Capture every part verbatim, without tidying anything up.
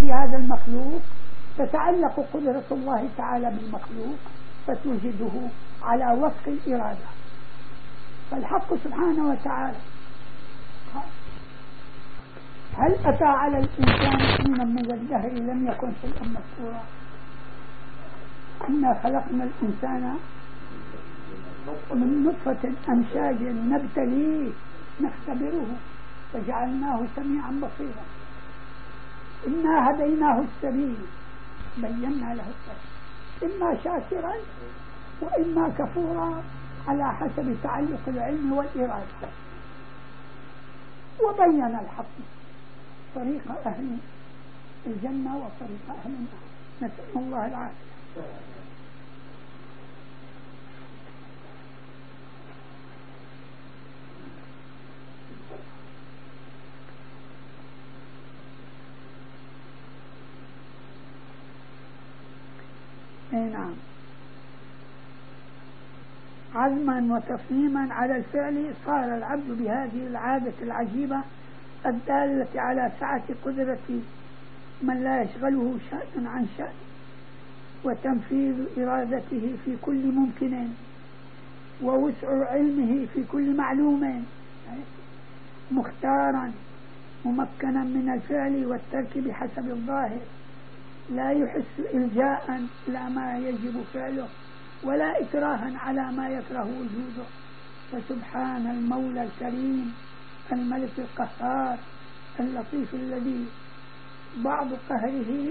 في هذا المخلوق تتعلق قدرة الله تعالى بالمخلوق فتوجده على وفق الإرادة. فالحق سبحانه وتعالى هل أتى على الإنسان حين من الدهر لم يكن شيئا مذكورا؟ إنا خلقنا الإنسان من نطفة أمشاج نبتليه نختبره فجعلناه سميعا بصيرا. إنا هديناه السبيل بينا له السبيل إما شاكرا وإما كفورا على حسب تعلق العلم والإرادة. وبين الحق طريق أهل الجنة وطريق أهل النار، نسأل الله العافية. نعم. عزما وتصميما على الفعل صار العبد بهذه العادة العجيبة الدالة على سعة قدرة من لا يشغله شأن عن شأن وتنفيذ إرادته في كل ممكن ووسع علمه في كل معلوم، مختارا ممكنا من الفعل والترك بحسب الظاهر، لا يحس إلجاء إلى ما يجب فعله ولا إكراها على ما يكره وجوده. فسبحان المولى الكريم الملك القهار اللطيف الذي بعض قهره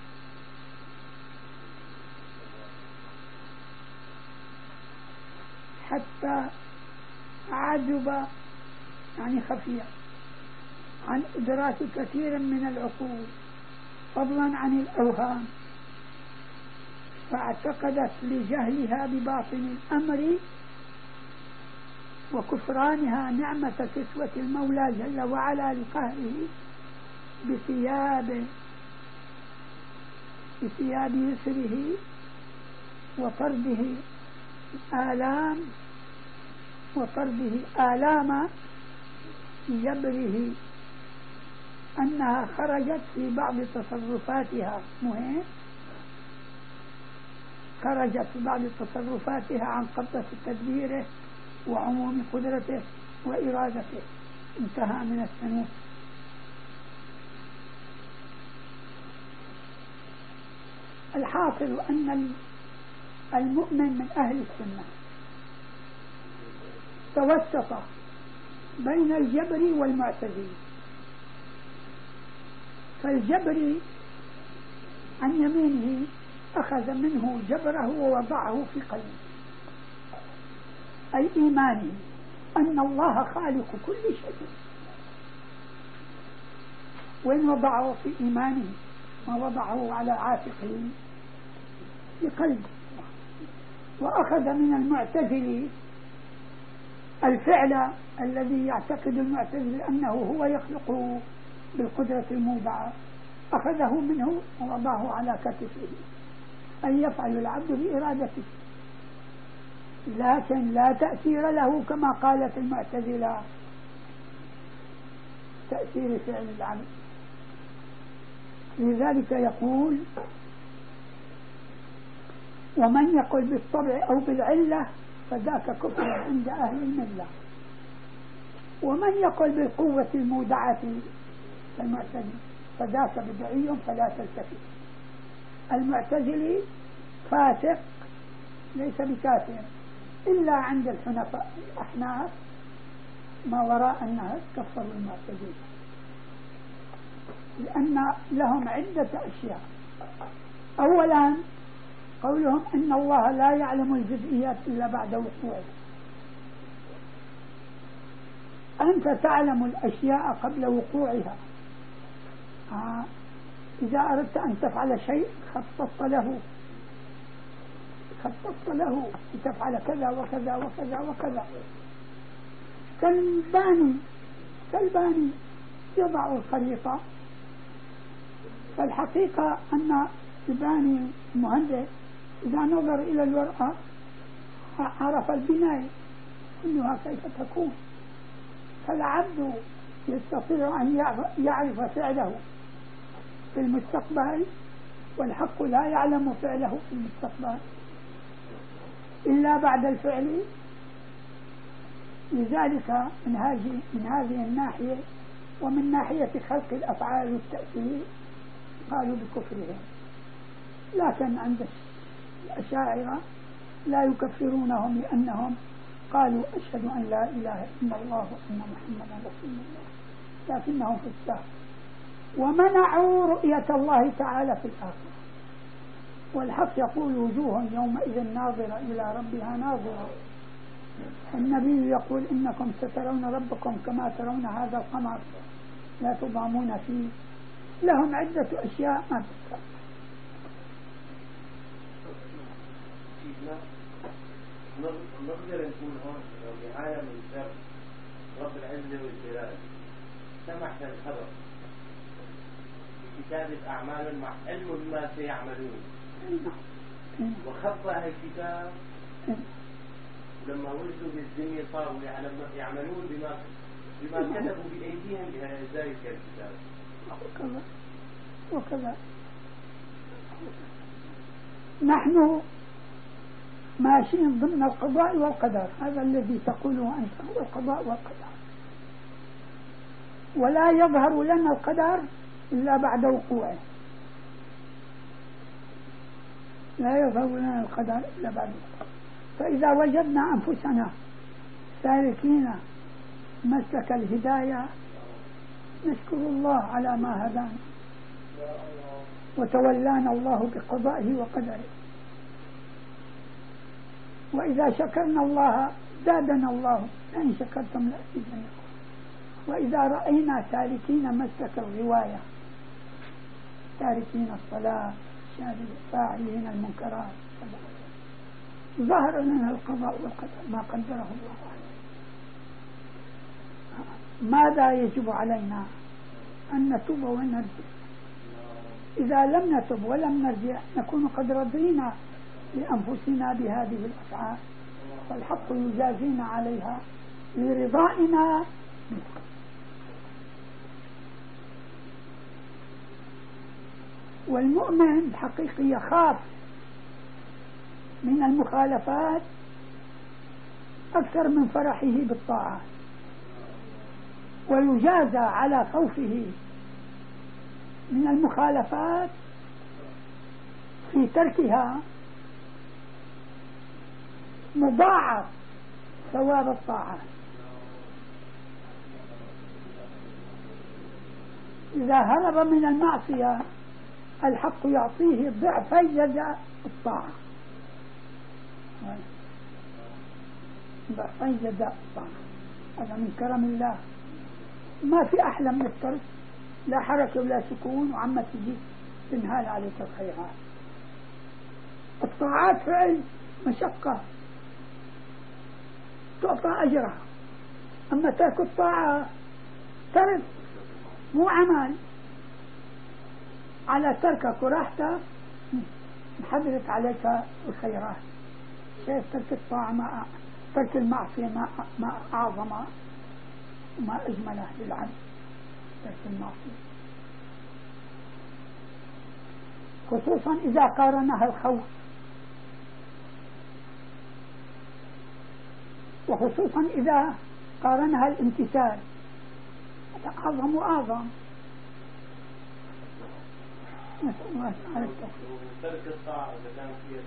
حتى عجب يعني خفية عن إدراك كثير من العقول فضلا عن الأوهام، فاعتقدت لجهلها بباطن الأمر وكفرانها نعمة كسوة المولى جل وعلا لقهره بثياب بثياب يسره وطرده آلام وطرده آلام جبره، أنها خرجت في بعض تصرفاتها مهم خرجت في بعض تصرفاتها عن قبضة تدبيره وعموم قدرته وإرادته. انتهى من السنوس. الحاصل أن المؤمن من أهل السنة توسط بين الجبر والمعتزلة. فالجبر عن يمينه أخذ منه جبره ووضعه في قلبه، أي إيمانه أن الله خالق كل شيء، وإن وضعه في إيمانه ما وضعه على عاتقه بقلبه. وأخذ من المعتزلة الفعل الذي يعتقد المعتزل أنه هو يخلقه بالقدرة المودعة، أخذه منه ووضعه على كتفه، أن يفعل العبد بإرادته، لكن لا تأثير له كما قالت المعتزلة تأثير فعل العبد. لذلك يقول: ومن يقل بالطبع أو بالعلة فذاك كفر عند أهل الملة، ومن يقل بالقوة المودعة المعتزلي فذاك بدعي فلا تلتفت. المعتزلي فاسق ليس بكافر إلا عند الحنفاء الأحناف ما وراء النهر كفروا المعتزلي، لأن لهم عدة أشياء. أولا قولهم إن الله لا يعلم الجزئيات إلا بعد وقوعها. أنت تعلم الأشياء قبل وقوعها. آه. إذا أردت أن تفعل شيء خططت له خططت له لتفعل كذا وكذا وكذا وكذا. كالباني كالباني يضع الخريطة، فالحقيقة أن الباني المهندس إذا نظر إلى الورقة عرف البناية كلها كيف تكون. فالعبد يستطيع أن يعرف فعله في المستقبل، والحق لا يعلم فعله في المستقبل إلا بعد الفعل. لذلك من هذه من هذه الناحية ومن ناحية خلق الأفعال والتأثير قالوا بكفرهم. لكن عند الأشاعرة لا يكفرونهم لأنهم قالوا أشهد أن لا إله إلا الله وأن محمدا رسول الله، لكنهم فساق ومنعوا رؤية الله تعالى في الآخرة. والحق يقول وجوه يومئذ ناظرة إلى ربها ناظرة. النبي يقول إنكم سترون ربكم كما ترون هذا القمر لا تضامون فيه. لهم عدة أشياء ما تستطيع. نقدر نقول هون نهاية من شر رب العزة والجلال سمح الخبر بكتابة أعمال مع علم بما سيعملون، وخط أهل الكتاب لما ولدوا بالدنيا صاروا يعملون بما بما كتبوا بأيديهم بذلك الكتاب. وكذا وكذا نحن ماشيين ضمن القضاء والقدر. هذا الذي تقوله أنت هو القضاء والقدر، ولا يظهر لنا القدر إلا بعد وقوعه. لا يظهر لنا القدر إلا بعد وقوعه. فإذا وجدنا أنفسنا سالكين مسلك الهداية نشكر الله على ما هدانا وتولانا الله بقضائه وقدره. وإذا شكرنا الله زادنا الله لئن شكرتم لأزيدنكم. وإذا رأينا سالكين مسلك الغواية تاركين الصلاة فاعلين المنكرات ظهر لنا القضاء والقدر ما قدره الله عليه. ماذا يجب علينا؟ أن نتوب ونرجع. إذا لم نتب ولم نرجع نكون قد رضينا لأنفسنا بهذه الأفعال، والحق يجازينا عليها لرضائنا. والمؤمن الحقيقي يخاف من المخالفات أكثر من فرحه بالطاعة، ويجازى على خوفه من المخالفات في تركها مضاعف ثواب الطاعة. إذا هرب من المعصية الحق يعطيه ضعفي جزاء الطاعة، ضعفي جزاء الطاعة. هذا من كرم الله. ما في أحلى من الترك، لا حركة ولا سكون، وعما تجي تنهال عليك الخيرات. الطاعات فعل مشقة تعطى أجرها، أما ترك الطاعة ترك مو عمل. على تركك وراحتك انحدرت عليك الخيرات. شايف ترك الطاعة ما ترك المعصية ما ما أعظم وما أجمله للعبد. ترك المعصية خصوصا إذا قارنها الخوف، وخصوصا إذا قارنها الامتثال، هذا أعظم وأعظم. نسأل الله تعالى التوفيق. ترك الطاعة إذا كان فيها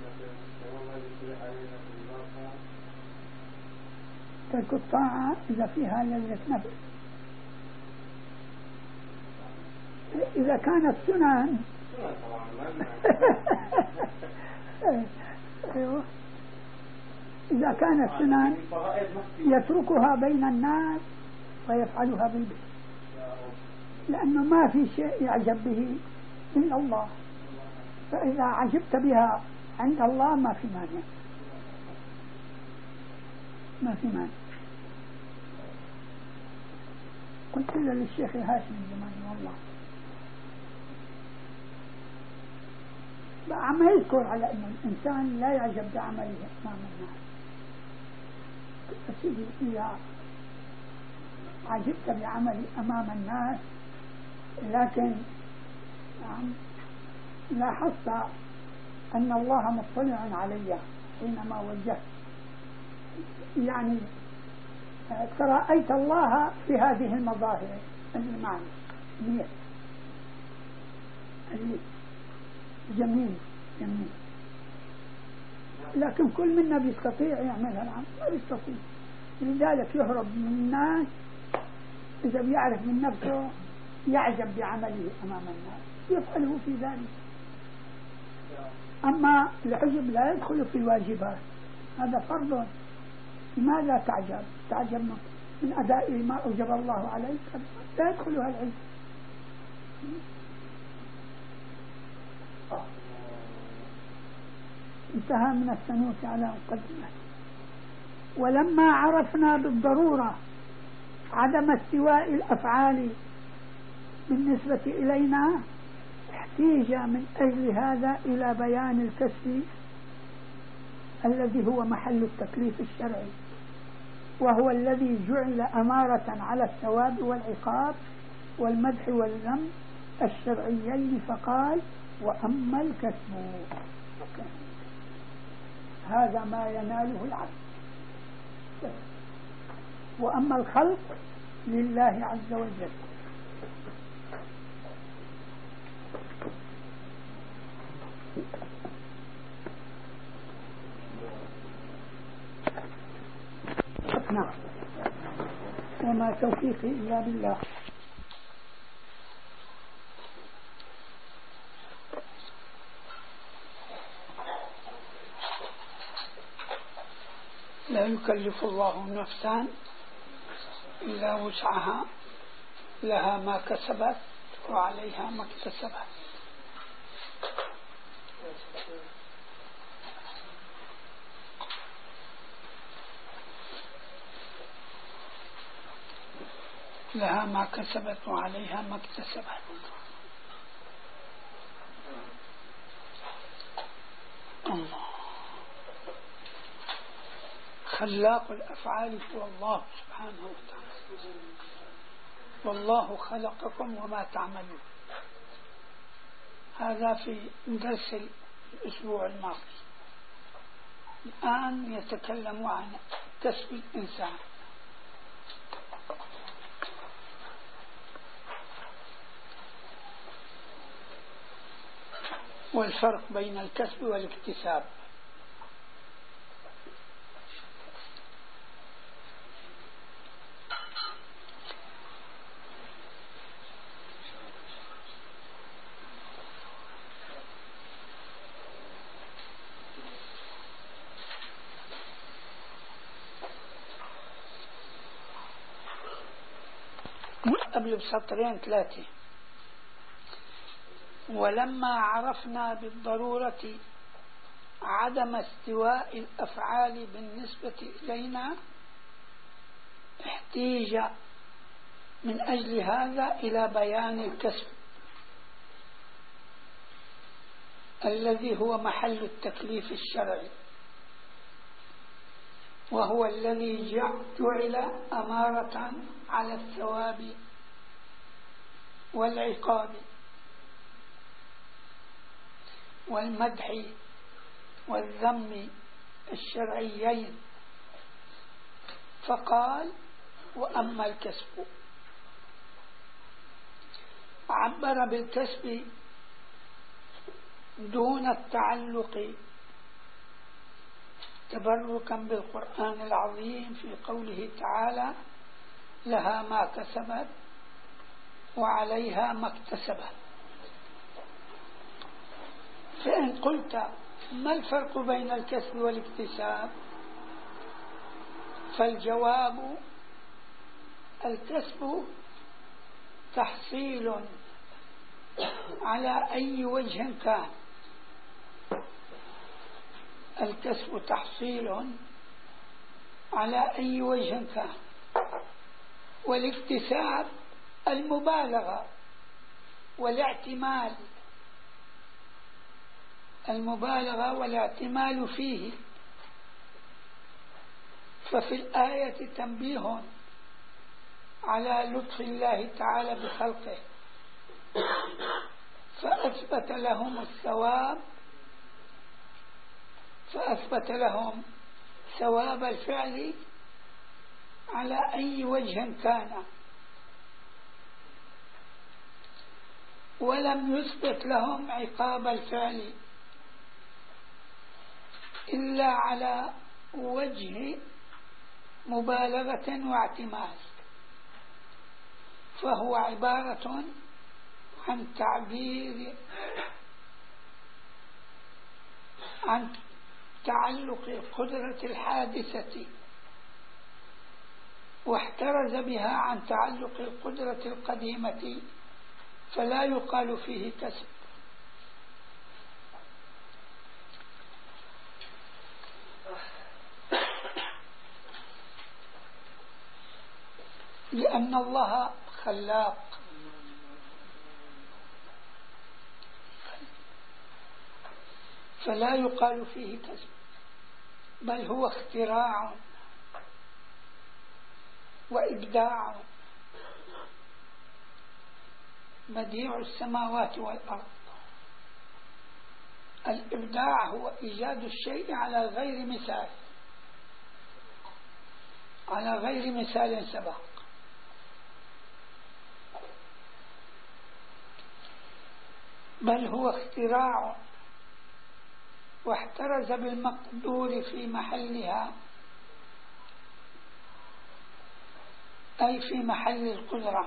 ترك الطاعة إذا فيها لذة نفس. إذا كانت سنن أيوه، إذا كانت سنن يتركها بين الناس ويفعلها بالبيت، لأنه ما في شيء يعجب به إلا الله. فإذا عجبت بها عند الله ما في مانع، ما في مانع. قلت له للشيخ هاشم زمان والله بقى عم يذكر على أن الإنسان لا يعجب بعمله أمام الناس. سيدي إذا عجبت بعملي أمام الناس لكن لاحظت أن الله مطلع علي حينما وجهت، يعني ترأيت الله في هذه المظاهر المعنى جميل جميل جميل، لكن كل منا بيستطيع يعملها الآن ما بيستطيع، لذلك يهرب من الناس. إذا بيعرف من نفسه يعجب بعمله أمام الناس يفعله في ذلك. أما العجب لا يدخل في الواجبات، هذا فرض. لماذا تعجب؟ تعجب من أداء ما أوجب الله عليك، لا يدخلها العجب. انتهى من السنوس على مقدمة. ولما عرفنا بالضرورة عدم استواء الأفعال بالنسبة إلينا احتيج من أجل هذا إلى بيان الكسب الذي هو محل التكليف الشرعي، وهو الذي جعل أمارة على الثواب والعقاب والمدح والذم الشرعيين، فقال وأما الكسب هذا ما يناله العبد، وأما الخلق لله عز وجل. نعم. وما توفيقي إلا بالله. لا يكلف الله نفسا إلا وسعها، لها ما كسبت وعليها ما اكتسبت. لها ما كسبت وعليها ما اكتسبت. الله خلاق الأفعال هو الله سبحانه وتعالى، والله خلقكم وما تعملون. هذا في درس الأسبوع الماضي. الآن يتكلم عن كسب الإنسان. والفرق بين الكسب والاكتساب. قبل بسطرين ثلاثة. ولما عرفنا بالضرورة عدم استواء الأفعال بالنسبة إلينا احتيج من أجل هذا إلى بيان الكسب الذي هو محل التكليف الشرعي، وهو الذي جعل أمارة على الثواب والعقاب والمدح والذم الشرعيين، فقال وأما الكسب. عبر بالكسب دون التعلق تبركا بالقرآن العظيم في قوله تعالى لها ما كسبت وعليها ما اكتسبت. فإن قلت ما الفرق بين الكسب والاكتساب؟ فالجواب الكسب تحصيل على أي وجه كان، الكسب تحصيل على أي وجه كان، والاكتساب المبالغة والاعتمال، المبالغة والاعتمال فيه. ففي الآية تنبيه على لطف الله تعالى بخلقه، وأثبت لهم الثواب، فأثبت لهم ثواب الفعل على أي وجه كان، ولم يثبت لهم عقاب الفعل إلا على وجه مبالغة واعتماد، فهو عبارة عن تعبير عن تعلق قدرة الحادثة، واحترز بها عن تعلق القدرة القديمة، فلا يقال فيه كسب. لأن الله خلاق، فلا يقال فيه كسب، بل هو اختراع وإبداع. بديع السماوات والأرض، الإبداع هو إيجاد الشيء على غير مثال، على غير مثال سبق. بل هو اختراع، واحترز بالمقدور في محلها، أي في محل القدرة.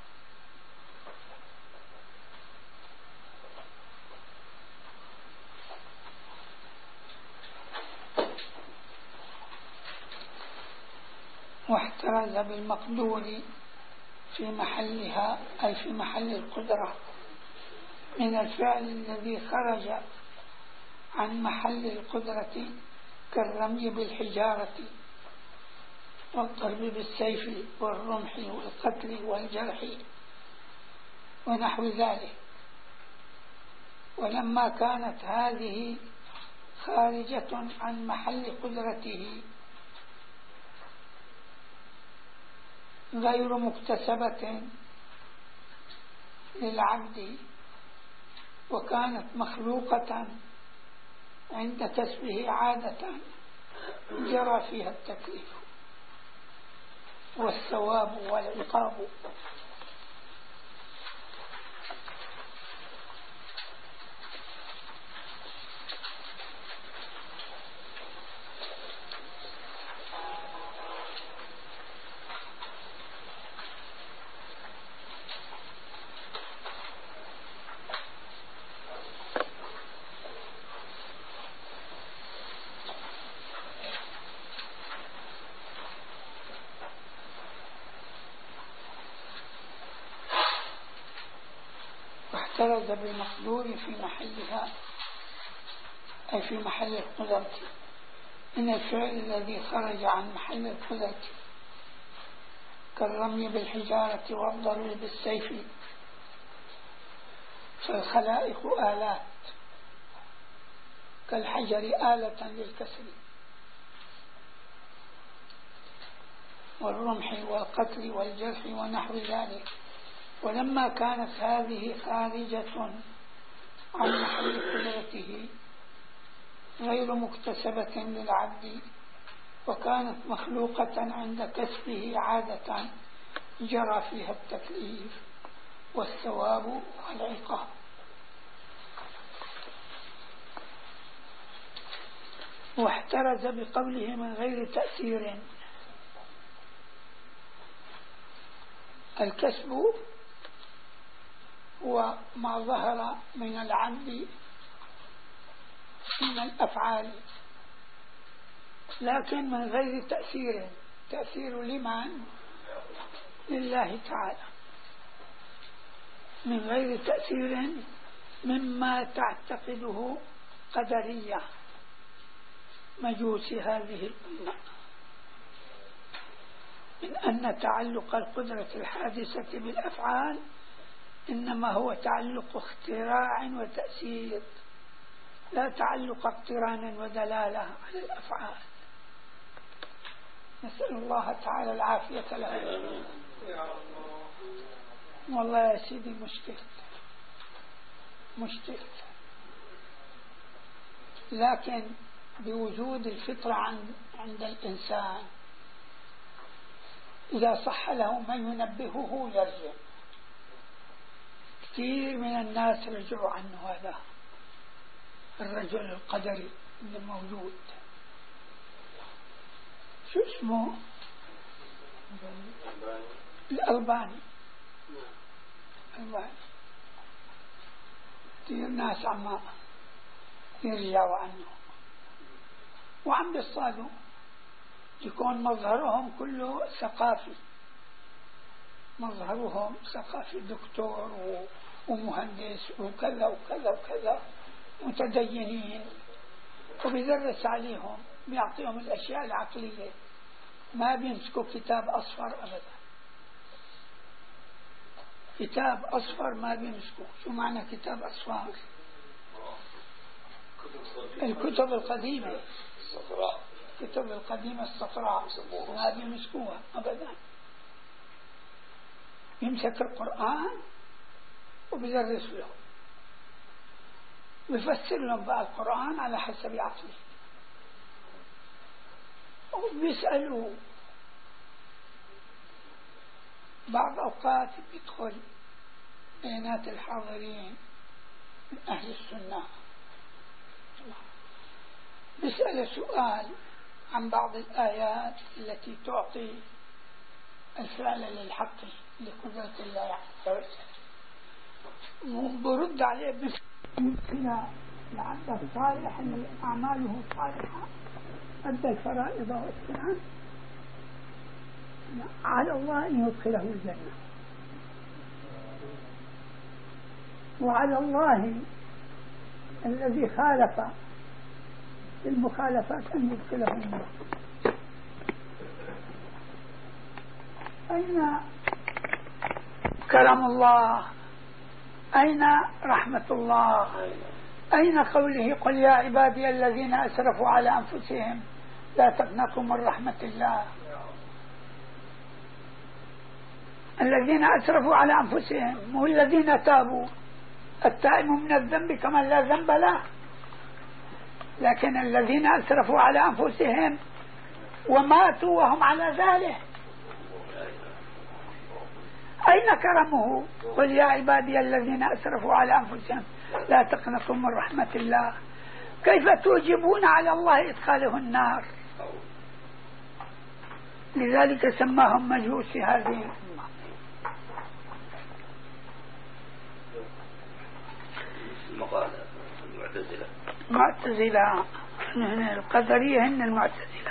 واحترز بالمقدور في محلها، أي في محل القدرة، من الفعل الذي خرج عن محل القدرة، كالرمي بالحجارة والضرب بالسيف والرمح والقتل والجرح ونحو ذلك. ولما كانت هذه خارجة عن محل قدرته غير مكتسبة للعبد، وكانت مخلوقة عند كسبه عادة، جرى فيها التكليف والثواب والعقاب. احترز بالمقدور في محلها، أي في محل القدرة، من الفعل الذي خرج عن محل القدرة، كالرمي بالحجارة والضرب بالسيف. فالخلائق آلات، كالحجر آلة للكسر، والرمح والقتل والجرح ونحو ذلك. ولما كانت هذه خارجة عن محل قدرته غير مكتسبة للعبد، وكانت مخلوقة عند كسبه عادة، جرى فيها التكليف والثواب والعقاب. واحترز بقوله من غير تأثير. الكسب هو ما ظهر من العبد من الأفعال، لكن من غير تأثير. تأثير لمن؟ لله تعالى، من غير تأثير مما تعتقده قدرية مجوس هذه الأمة، من أن تعلق القدرة الحادثة بالأفعال إنما هو تعلق اختراع وتأثير، لا تعلق اقتران ودلالة على الأفعال. نسأل الله تعالى العافية له. والله يا سيدي مشكلة. مشكل، لكن بوجود الفطرة عند, عند الإنسان إذا صح له من ينبهه يرجع. كثير من الناس رجعوا عنه هذا الرجل القدري اللي موجود، شو اسمه؟ الألباني. الألباني كثير ناس عم يرجعوا عنه وعم بيصطادوا، يكون مظهرهم كله ثقافي، مظهرهم ثقافي، دكتور ومهندس وكذا وكذا وكذا، متدينين، وبيدرس عليهم، بيعطيهم الأشياء العقلية، ما بيمسكوا كتاب أصفر أبدا. كتاب أصفر ما بيمسكوا. شو معنى كتاب أصفر؟ الكتب القديمة، الكتب القديمة الصفراء ما بيمسكوها أبدا. يمسك القرآن وبيدرس لهم، ويفسر لهم بقى القرآن على حسب عقله، وبيسألوا. بعض أوقات بيدخل بينات الحاضرين من أهل السنة بيسأل سؤال عن بعض الآيات التي تعطي الفعل للحق لقدرة الله عز وجل، برد عليه بمثل لعله صالح أن أعماله صالحة أدى الفرائض والسنن، على الله أن يدخله الجنة، وعلى الله الذي خالف المخالفات أن يدخله النار. أين كرم الله؟ أين رحمة الله؟ أين قوله قل يا عبادي الذين أسرفوا على أنفسهم لا تقنطوا من رحمة الله؟ الذين أسرفوا على أنفسهم هم الذين تابوا. التائب من الذنب كمن لا ذنب له، لكن الذين أسرفوا على أنفسهم وماتوا وهم على ذلك أين كرمه؟ قل يا عبادي الذين أسرفوا على أنفسهم لا تقنطوا من رحمة الله. كيف توجبون على الله إدخاله النار؟ لذلك سماهم مجوس هذه الأمة. المعتزلة معتزلة القدرية هن المعتزلة.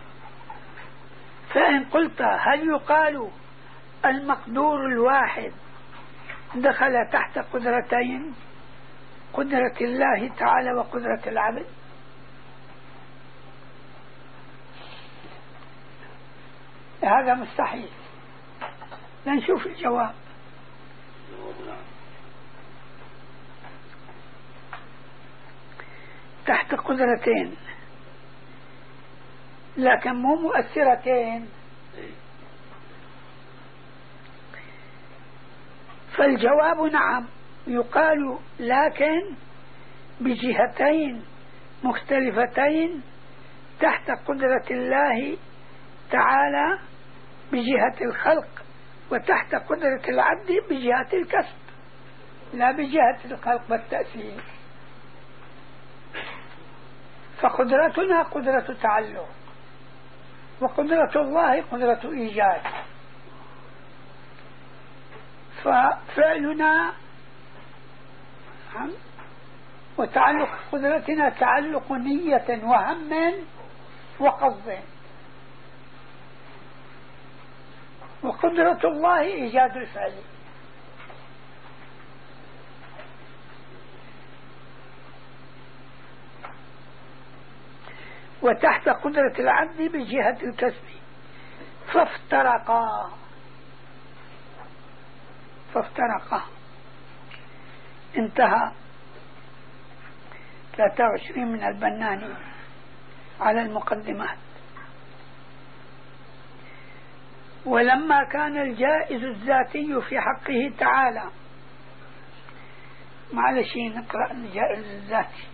فإن قلت هل يقال المقدور الواحد دخل تحت قدرتين، قدرة الله تعالى وقدرة العبد؟ هذا مستحيل. لنشوف الجواب. تحت قدرتين لكن مو مؤثرتين، فالجواب نعم، يقال لكن بجهتين مختلفتين تحت قدرة الله تعالى بجهة الخلق، وتحت قدرة العبد بجهة الكسب، لا بجهة الخلق والتأثير. فقدرتنا قدرة تعلق، وقدرة الله قدرة إيجاد. ففعلنا وتعلق قدرتنا تعلق نية وهم وقصد، وقدرة الله إيجاد الفعل. وتحت قدرة العبد بجهة الكسب، فافترقا فافترقا انتهى. ثلاثة وعشرين من البناني على المقدمات. ولما كان الجائز الذاتي في حقه تعالى معلش نقرأ الجائز الذاتي.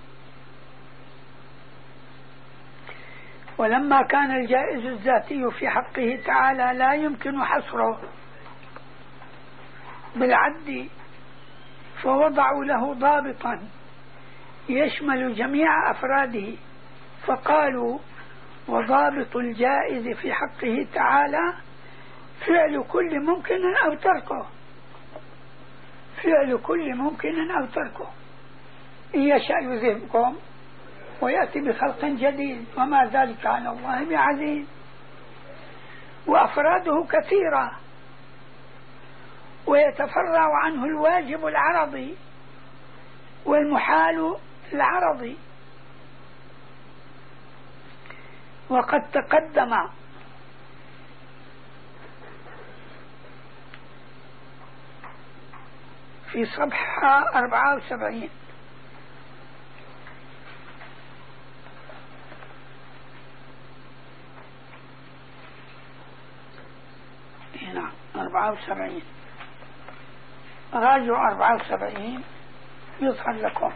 ولما كان الجائز الذاتي في حقه تعالى لا يمكن حصره بالعد، فوضعوا له ضابطا يشمل جميع أفراده، فقالوا: وضابط الجائز في حقه تعالى فعل كل ممكن أو تركه، فعل كل ممكن أو تركه، إن يشاء يذهبكم ويأتي بخلق جديد وما ذلك على الله بعزيز. وأفراده كثيرة، ويتفرع عنه الواجب العرضي والمحال العرضي. وقد تقدم في صفحة أربعة وسبعين هنا أربعة وسبعين، راجعوا أربعة وسبعين يظهر لكم.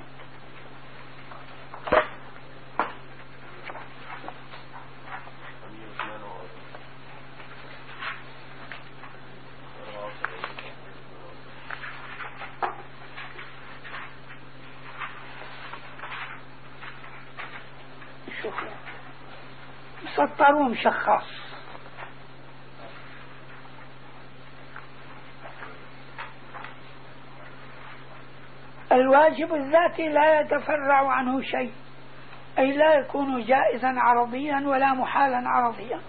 شوفوا مسطر ومشخص. الواجب الذاتي لا يتفرع عنه شيء، أي لا يكون جائزا عرضيا ولا محالا عرضيا.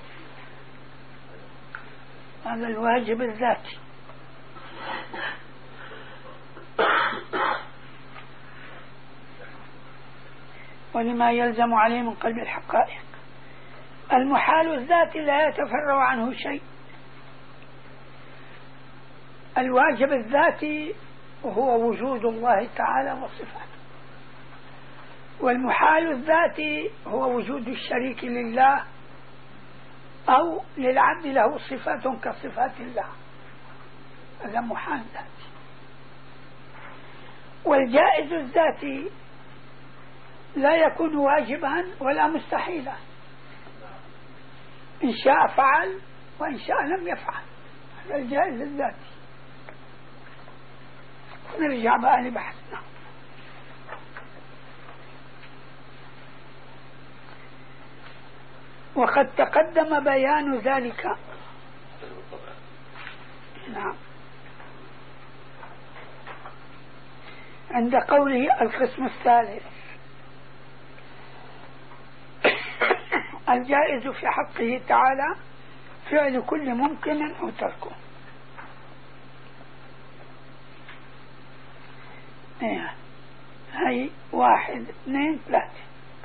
هذا الواجب الذاتي. ولما يلزم عليه من قلب الحقائق. المحال الذاتي لا يتفرع عنه شيء. الواجب الذاتي وهو وجود الله تعالى وصفاته، والمحال الذاتي هو وجود الشريك لله أو للعبد له صفات كصفات الله، هذا محال ذاتي. والجائز الذاتي لا يكون واجبا ولا مستحيلا، إن شاء فعل وإن شاء لم يفعل، هذا الجائز الذاتي. نرجع بقى لبحثنا. وقد تقدم بيان ذلك. نعم. عند قوله القسم الثالث: الجائز في حقه تعالى فعل كل ممكن أو تركه. ايه هاي واحد اثنين ثلاثة.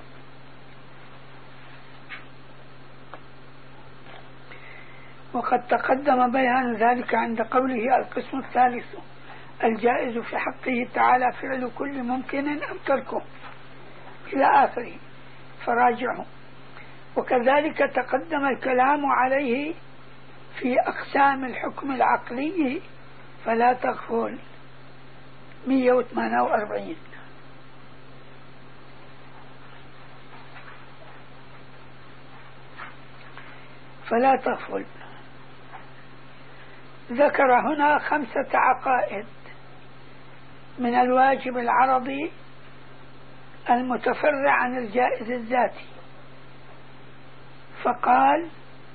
وقد تقدم بيان ذلك عند قوله القسم الثالث: الجائز في حقه تعالى فعل كل ممكن أو تركه إلى آخره، فراجعه. وكذلك تقدم الكلام عليه في أقسام الحكم العقلي، فلا تغفل مئة وثمانية وأربعين. فلا تغفل ذكر هنا خمسة عقائد من الواجب العرضي المتفرع عن الجائز الذاتي، فقال: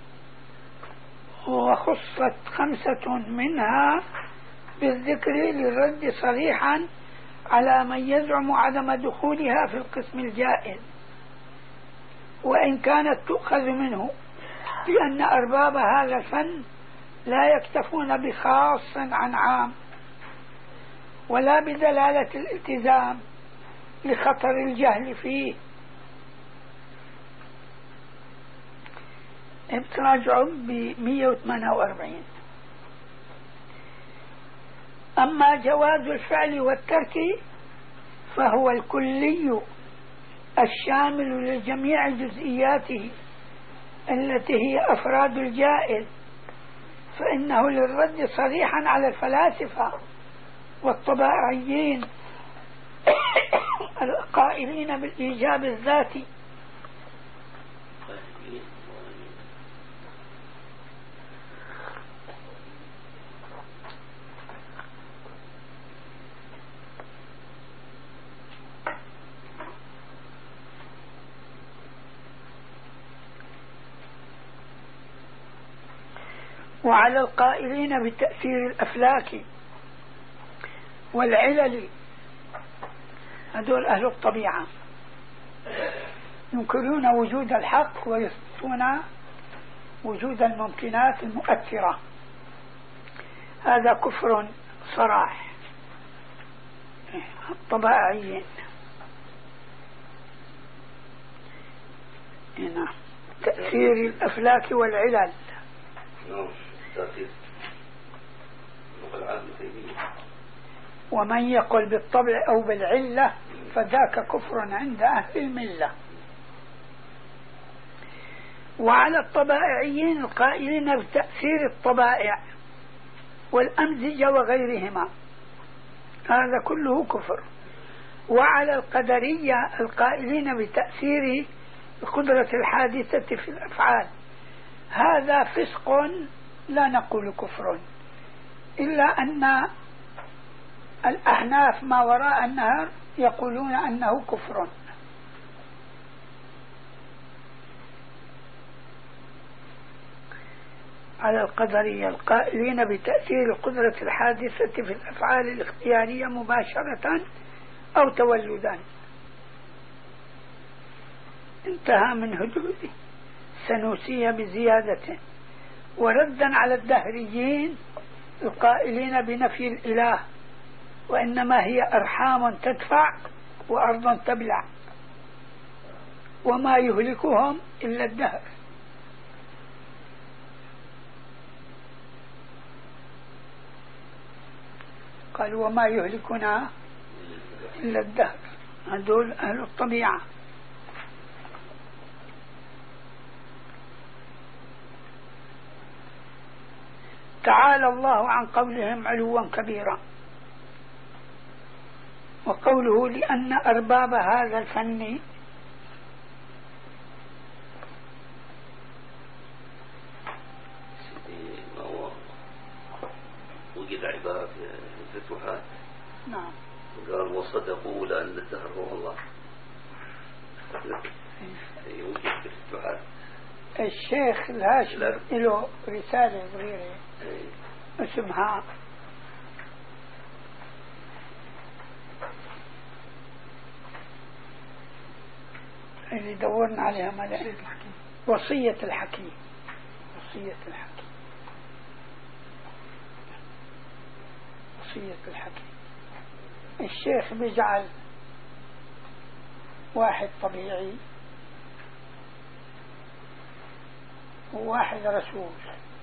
وخصت خمسة منها بالذكر للرد صريحا على من يزعم عدم دخولها في القسم الجائز، وإن كانت تؤخذ منه، لأن أرباب هذا الفن لا يكتفون بخاص عن عام، ولا بدلالة الالتزام لخطر الجهل فيه. ابتراجعوا ب مئة وثمانية وأربعين. أما جواز الفعل والترك فهو الكلي الشامل لجميع جزئياته التي هي أفراد الجائز، فإنه للرد صريحا على الفلاسفة والطبائعيين القائلين بالإيجاب الذاتي وعلى القائلين بتأثير الأفلاك والعلل، هذول أهل الطبيعة ينكرون وجود الحق ويثبتون وجود الممكنات المؤثرة. هذا كفر صراح. الطبائعيين هنا تأثير الأفلاك والعلل. ومن يقل بالطبع أو بالعلة فذاك كفر عند أهل الملة. وعلى الطبائعيين القائلين بتأثير الطبائع والأمزجة وغيرهما، هذا كله كفر. وعلى القدرية القائلين بتأثير القدرة الحادثة في الأفعال، هذا فسق لا نقول كفر، إلا أن الأحناف ما وراء النهر يقولون أنه كفر. على القدرية القائلين بتأثير القدرة الحادثة في الأفعال الاختيارية مباشرة أو تولدا. انتهى من هدوء السنوسية بزيادة. وردا على الدهريين القائلين بنفي الإله، وإنما هي أرحام تدفع وأرض تبلع وما يهلكهم إلا الدهر. قال وما يهلكنا إلا الدهر، هذول أهل الطبيعة. تعالى الله عن قولهم علوا كبيرا. وقوله لأن أرباب هذا الفن وجد عبارة في الفتوحات. نعم. قال وصدقوا لأن الدهر هو الله. وجد في الفتوحات. الشيخ الهاشمي له رسالة صغيرة اسمها اللي دورنا عليها ملأ وصية الحكيم. وصية الحكيم وصية الحكيم. الشيخ بيجعل واحد طبيعي وواحد رسول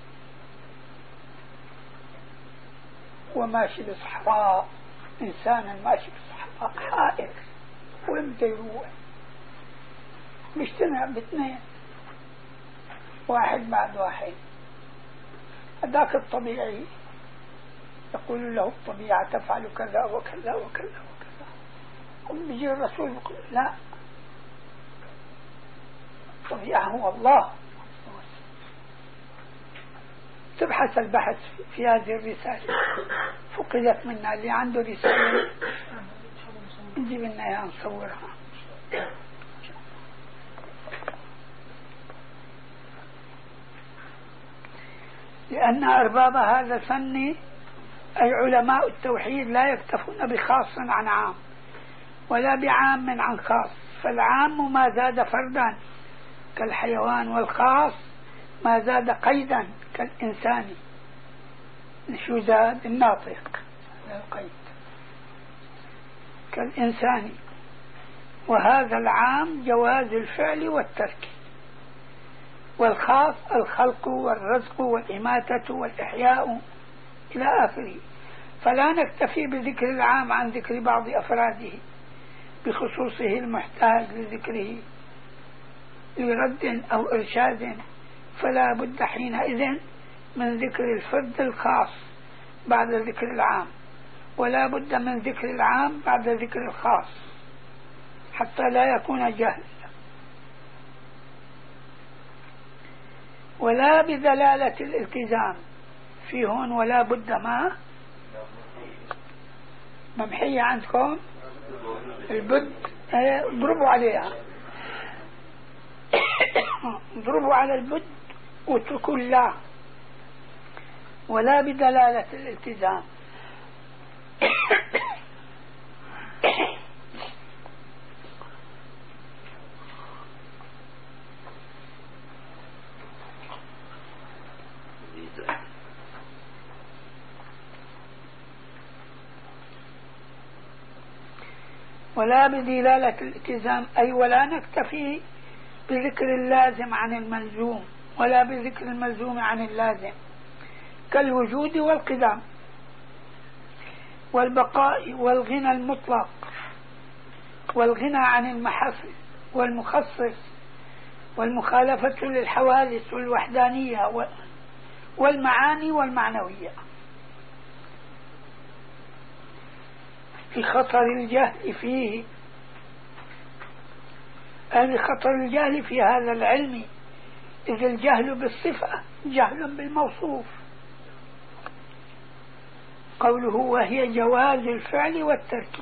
وماشي بالصحراء، إنسانا ماشي بالصحراء حائر وين بده يروح، مجتمع باثنين واحد بعد واحد. هذاك الطبيعي يقول له الطبيعة تفعل كذا وكذا وكذا وكذا، ويجي الرسول يقول لا، الطبيعة هو الله. تبحث البحث في هذه الرسالة، فقدت منا. اللي عنده رسالة نجيب لنا اياها نصورها. لأن أرباب هذا الفن أي علماء التوحيد لا يكتفون بخاص عن عام ولا بعام عن خاص، فالعام ما زاد فردا كالحيوان، والخاص ما زاد قيدا كالإنسان. شو زاد؟ الناطق القيد كالإنسان. وهذا العام جواز الفعل والترك، والخاص الخلق والرزق والإماتة والإحياء إلى آخره. فلا نكتفي بذكر العام عن ذكر بعض أفراده بخصوصه المحتاج لذكره لرد أو إرشاد، فلا بد حينئذ من ذكر الفرد الخاص بعد ذكر العام. ولا بد من ذكر العام بعد ذكر الخاص حتى لا يكون جهل. ولا بدلالة الالتزام في هون ولا بد ما ممحية عندكم البد، اضربوا عليها اضربوا على البد واتركوا الله. ولا بدلالة الالتزام ولا بدلالة الالتزام أي ولا نكتفي بذكر اللازم عن الملزوم ولا بذكر الملزوم عن اللازم كالوجود والقدام والبقاء والغنى المطلق والغنى عن المحصل والمخصص والمخالفة للحوادث والوحدانية والمعاني والمعنوية. في خطر الجهل فيه أي خطر الجهل في هذا العلم، إذ الجهل بالصفة جهل بالموصوف. قوله وهي جواز الفعل والترك،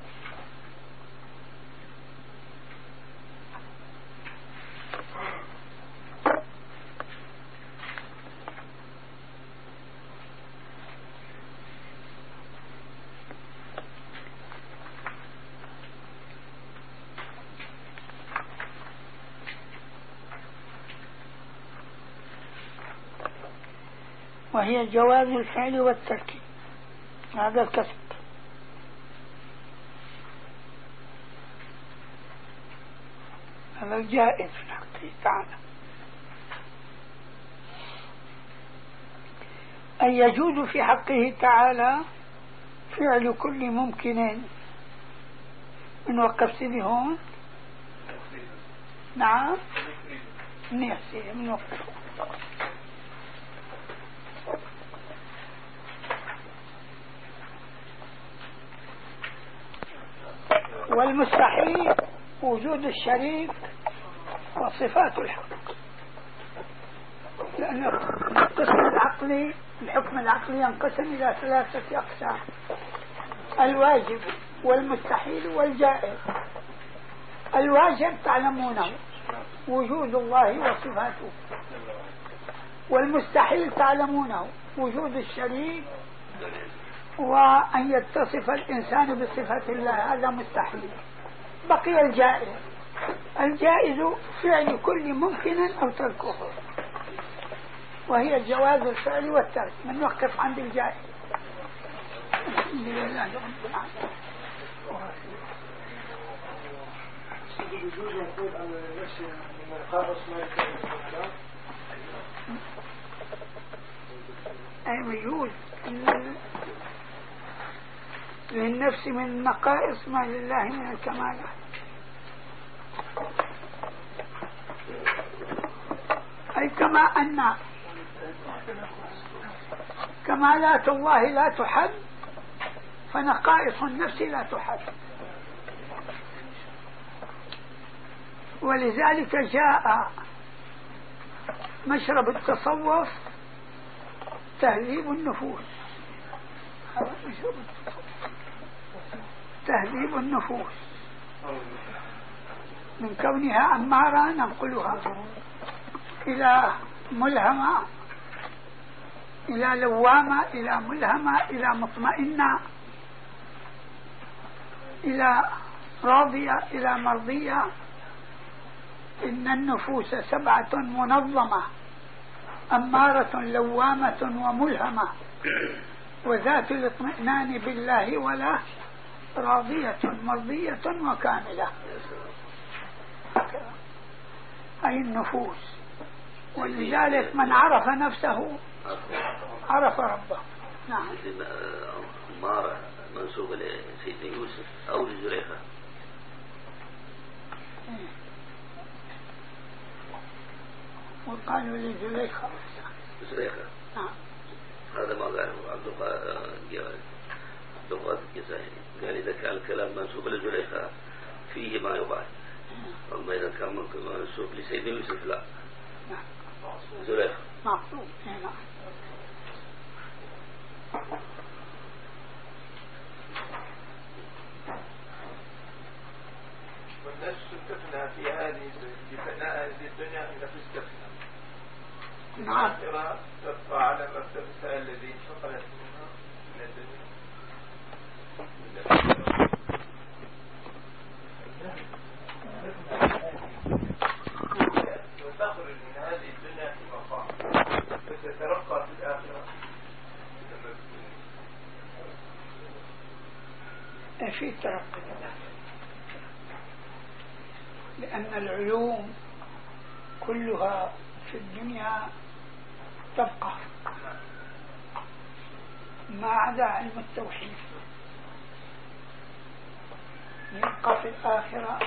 وهي جواز الفعل والترك، هذا الكسب. هذا الجائز في حقه تعالى، أن يجوز في حقه تعالى فعل كل ممكن. من وقف سيدي هون؟ نعم منيح سيدي من وقف. والمستحيل وجود الشريك وصفات الحق، لأن القسم العقلي الحكم العقلي ينقسم إلى ثلاثة أقسام: الواجب والمستحيل والجائز. الواجب تعلمونه وجود الله وصفاته، والمستحيل تعلمونه وجود الشريك وأن يتصف الإنسان بصفة الله، هذا مستحيل. بقي الجائز. الجائز فعل كل ممكن أو تركه، وهي جواز الفعل والترك. من وقف عند الجائز. الحمد لله رب العالمين. أي يجوز للنفس من نقائص ما لله من الكمالات. أي كما أن كمالات الله لا تحد، فنقائص النفس لا تحد. ولذلك جاء مشرب التصوف تهذيب النفوس. تهذيب النفوس من كونها أمارة ننقلها إلى ملهمة، إلى لوامة، إلى ملهمة، إلى مطمئنة، إلى راضية، إلى مرضية. إن النفوس سبعة منظمة: أمارة لوامة وملهمة، وذات الاطمئنان بالله ولا راضية مرضية وكاملة. أي النفوس. ولذلك من عرف نفسه عرف ربه. نعم. أمارة منسوبة لسيدنا يوسف أو لزليخة. وقالوا لزليخة. زليخة. نعم. هذا ما قاله عبد القادر. لغات الجزائري. قال إذا كان الكلام منسوب لزليخة فيه ما يباح، أما إذا كان منسوب لسيدنا يوسف لا. زليخة معصوم. والنفس تفنى في هذه بفناء هذه الدنيا النفس تفنى. الآخرة تبقى على مرتبتها الذي انتقلت منها من الدنيا. وتخرج من هذه الدنيا في مقام وتترقى في الآخرة. في ترقي، لأن العلوم كلها في الدنيا تبقى ما عدا علم التوحيد، يبقى في الآخرة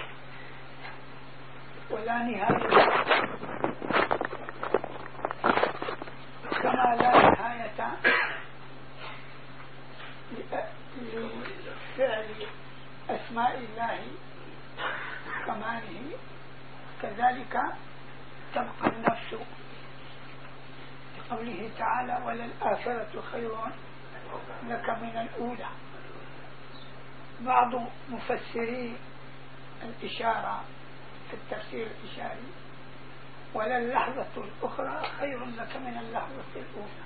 ولا نهاية، كما لا نهاية لفعل أسماء الله كماله، كذلك تبقى النفس قوله تعالى وللآخرة خير لك من الأولى. بعض مفسري الإشارة في التفسير الإشاري وللحظة الأخرى خير لك من اللحظة الأولى،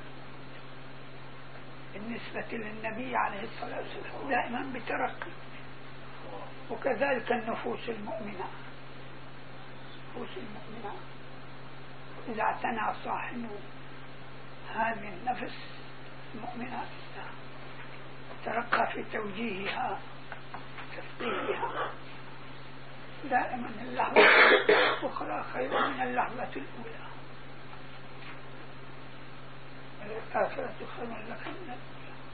بالنسبة للنبي عليه الصلاة والسلام دائما بترقي. وكذلك النفوس المؤمنة، النفوس المؤمنة إذا اعتنى صاحب هذه النفس المؤمنة ترقى في توجيهها تفقيهها، دائما اللحظة الأخرى خير من اللحظة الأولى، الآخرة خير لك من الأولى.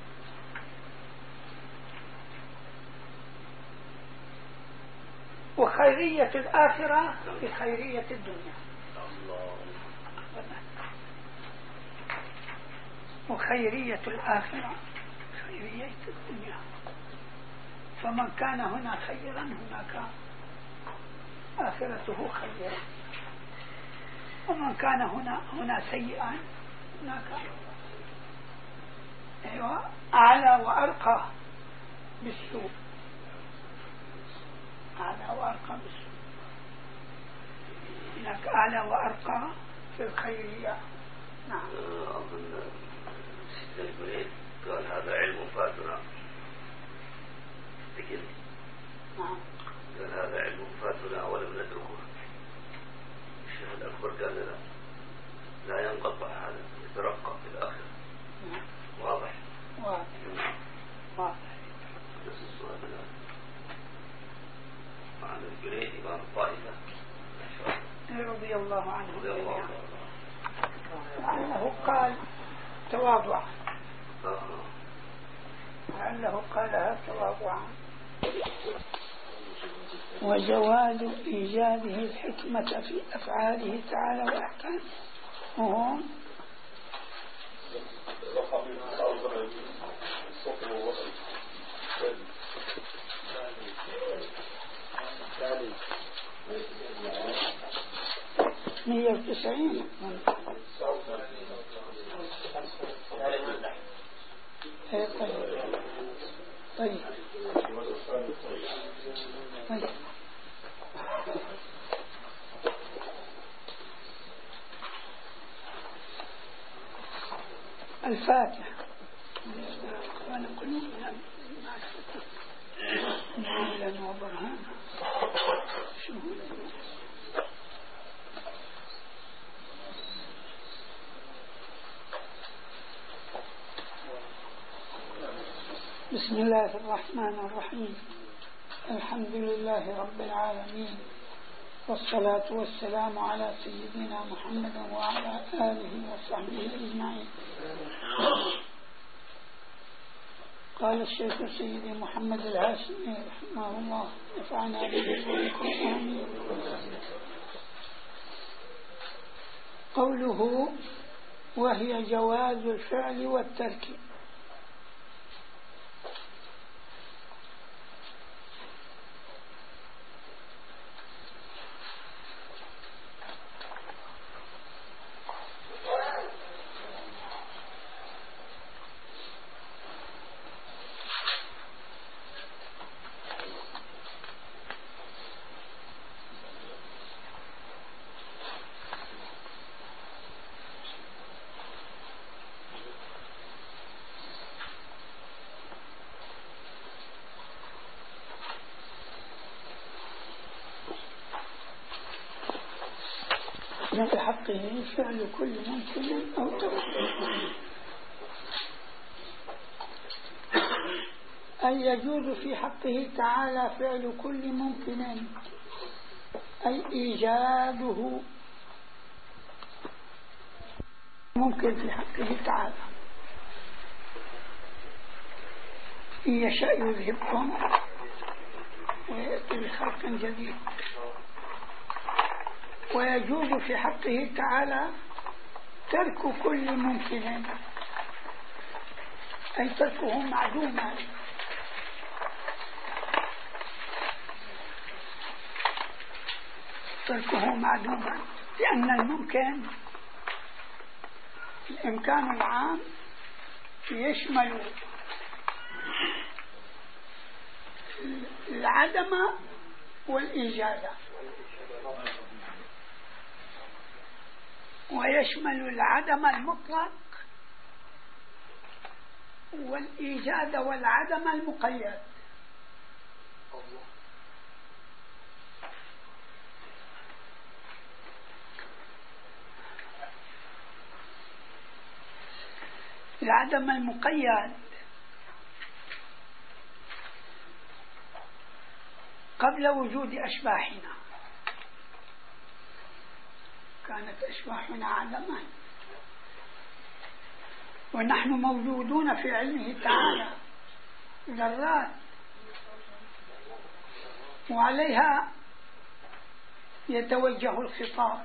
وخيرية الآخرة بخيرية الدنيا، وخيرية الآخرة خيرية الدنيا، فمن كان هنا خيرا هناك آخرته خيرا، ومن كان هنا هنا سيئا هناك أيوة أعلى وأرقى بالسوء، أعلى وأرقى بالسوء، هناك أعلى وأرقى في الخيرية. نعم. أظن سيدنا البنيد قال هذا علم فاتنا، لكن نعم قال هذا علم فاتنا ولم ندركه. الشيخ الأكبر قال لا لا ينقطع هذا، يترقى في الآخر. نعم. واضح واضح واضح. بس السؤال الآن مع البنيد إمام الطائفة رضي الله عنه رضي الله عنه لعله قال تواضعا، آه. لعله قالها تواضعا. وجواز إيجاده الحكمة في أفعاله تعالى وأحكامه. وهون مية وتسعين. طيب طيب طيب الفاتحة. وأنا قلوبنا نولا وبرهانا شهودا. بسم الله الرحمن الرحيم. الحمد لله رب العالمين، والصلاة والسلام على سيدنا محمد وعلى آله وصحبه أجمعين. قال الشيخ سيدي محمد الهاشمي رحمه الله نفعنا به آمين. قوله وهي جواز الفعل والترك. في حقه فعل كل ممكن أو ترك، أي يجوز في حقه تعالى فعل كل ممكن، أي إيجاده ممكن في حقه تعالى. إن يشاء يذهبكم ويأتي بخلق جديد. ويجوز في حقه تعالى ترك كل ممكن، أي تركه معدوما، تركه معدوما، لأن الممكن الإمكان العام يشمل العدم والإيجاد، ويشمل العدم المطلق والإيجاد والعدم المقيد. العدم المقيد قبل وجود أشباحنا، كانت أشباحنا عدما، ونحن موجودون في علمه تعالى ذرات، وعليها يتوجه الخطاب: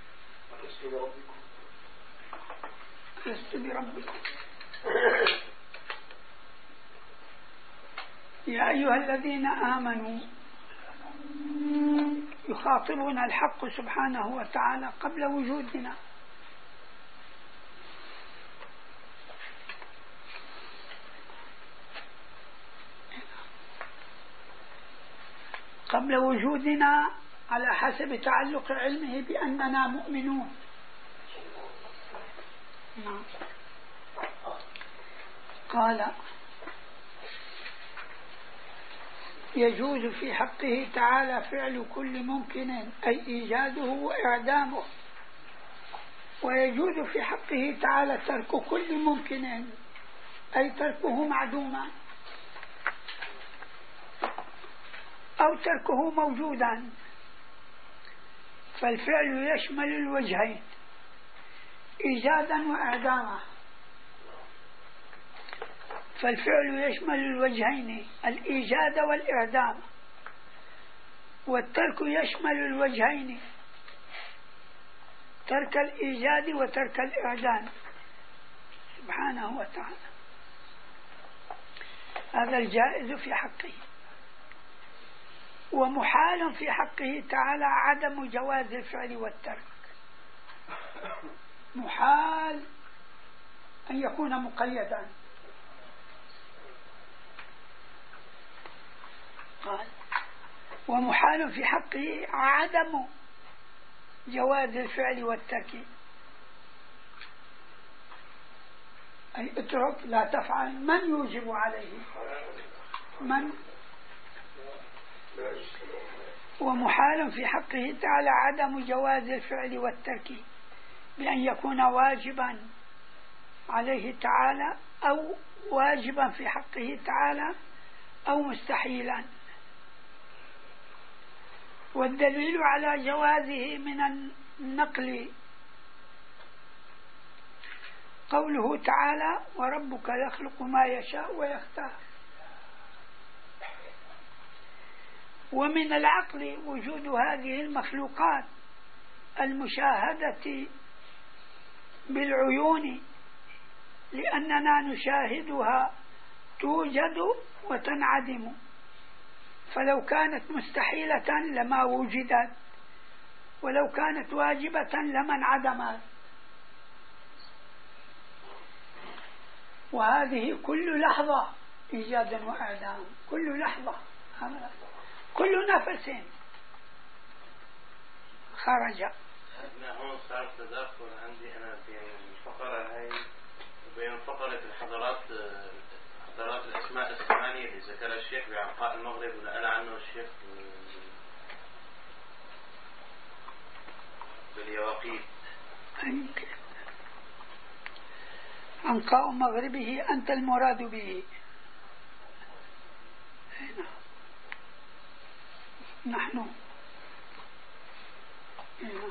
لست بربكم. يا أيها الذين آمنوا، يخاطبنا الحق سبحانه وتعالى قبل وجودنا، قبل وجودنا على حسب تعلق علمه بأننا مؤمنون. نعم. قال: يجوز في حقه تعالى فعل كل ممكن، أي إيجاده وإعدامه. ويجوز في حقه تعالى ترك كل ممكن، أي تركه معدوما أو تركه موجودا. فالفعل يشمل الوجهين إيجادا وإعداما، فالفعل يشمل الوجهين الإيجاد والإعدام، والترك يشمل الوجهين ترك الإيجاد وترك الإعدام سبحانه وتعالى. هذا الجائز في حقه. ومحال في حقه تعالى عدم جواز الفعل والترك، محال أن يكون مقيدا. قال: ومحال في حقه عدم جواز الفعل والترك، أي اترك لا تفعل. من يوجب عليه؟ من؟ ومحال في حقه تعالى عدم جواز الفعل والترك بأن يكون واجبا عليه تعالى أو واجبا في حقه تعالى أو مستحيلا. والدليل على جوازه من النقل قوله تعالى: وربك يخلق ما يشاء ويختار. ومن العقل وجود هذه المخلوقات المشاهدة بالعيون، لأننا نشاهدها توجد وتنعدم، فلو كانت مستحيلة لما وجدت، ولو كانت واجبة لما انعدمت. وهذه كل لحظة إيجادا وإعدام، كل لحظة، كل نفس خرج. هون صار تداخل عندي أنا بين الفقرة هاي وبين فقرة الحضارات، حضارات الأسماء الثمانية اللي ذكرها الشيخ بعقاء المغرب ونقل عنه الشيخ باليواقيت. يمكن عنقاء مغربه أنت المراد به. هنا نحن هنا.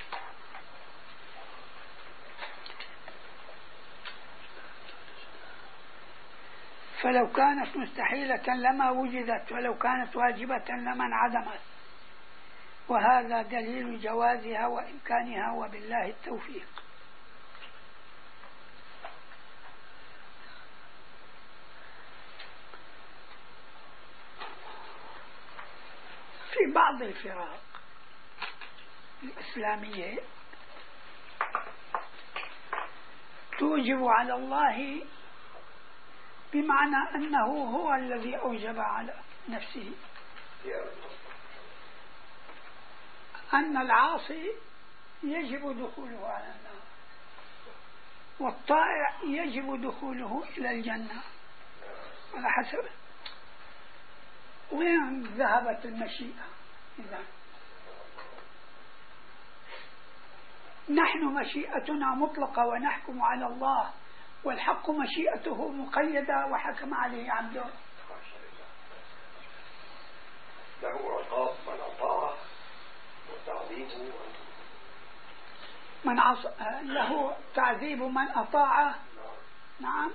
فلو كانت مستحيلة لما وجدت، ولو كانت واجبة لما انعدمت، وهذا دليل جوازها وإمكانها، وبالله التوفيق. في بعض الفرق الإسلامية توجب على الله بمعنى أنه هو الذي أوجب على نفسه، أن العاصي يجب دخوله على النار، والطائع يجب دخوله إلى الجنة على حسب. وين ذهبت المشيئة إذا؟ نحن مشيئتنا مطلقة ونحكم على الله، والحق مشيئته مقيدة وحكم عليه عبده. له عقاب من أطاع وتعذيبه من عص... له تعذيب من أطاعه. نعم.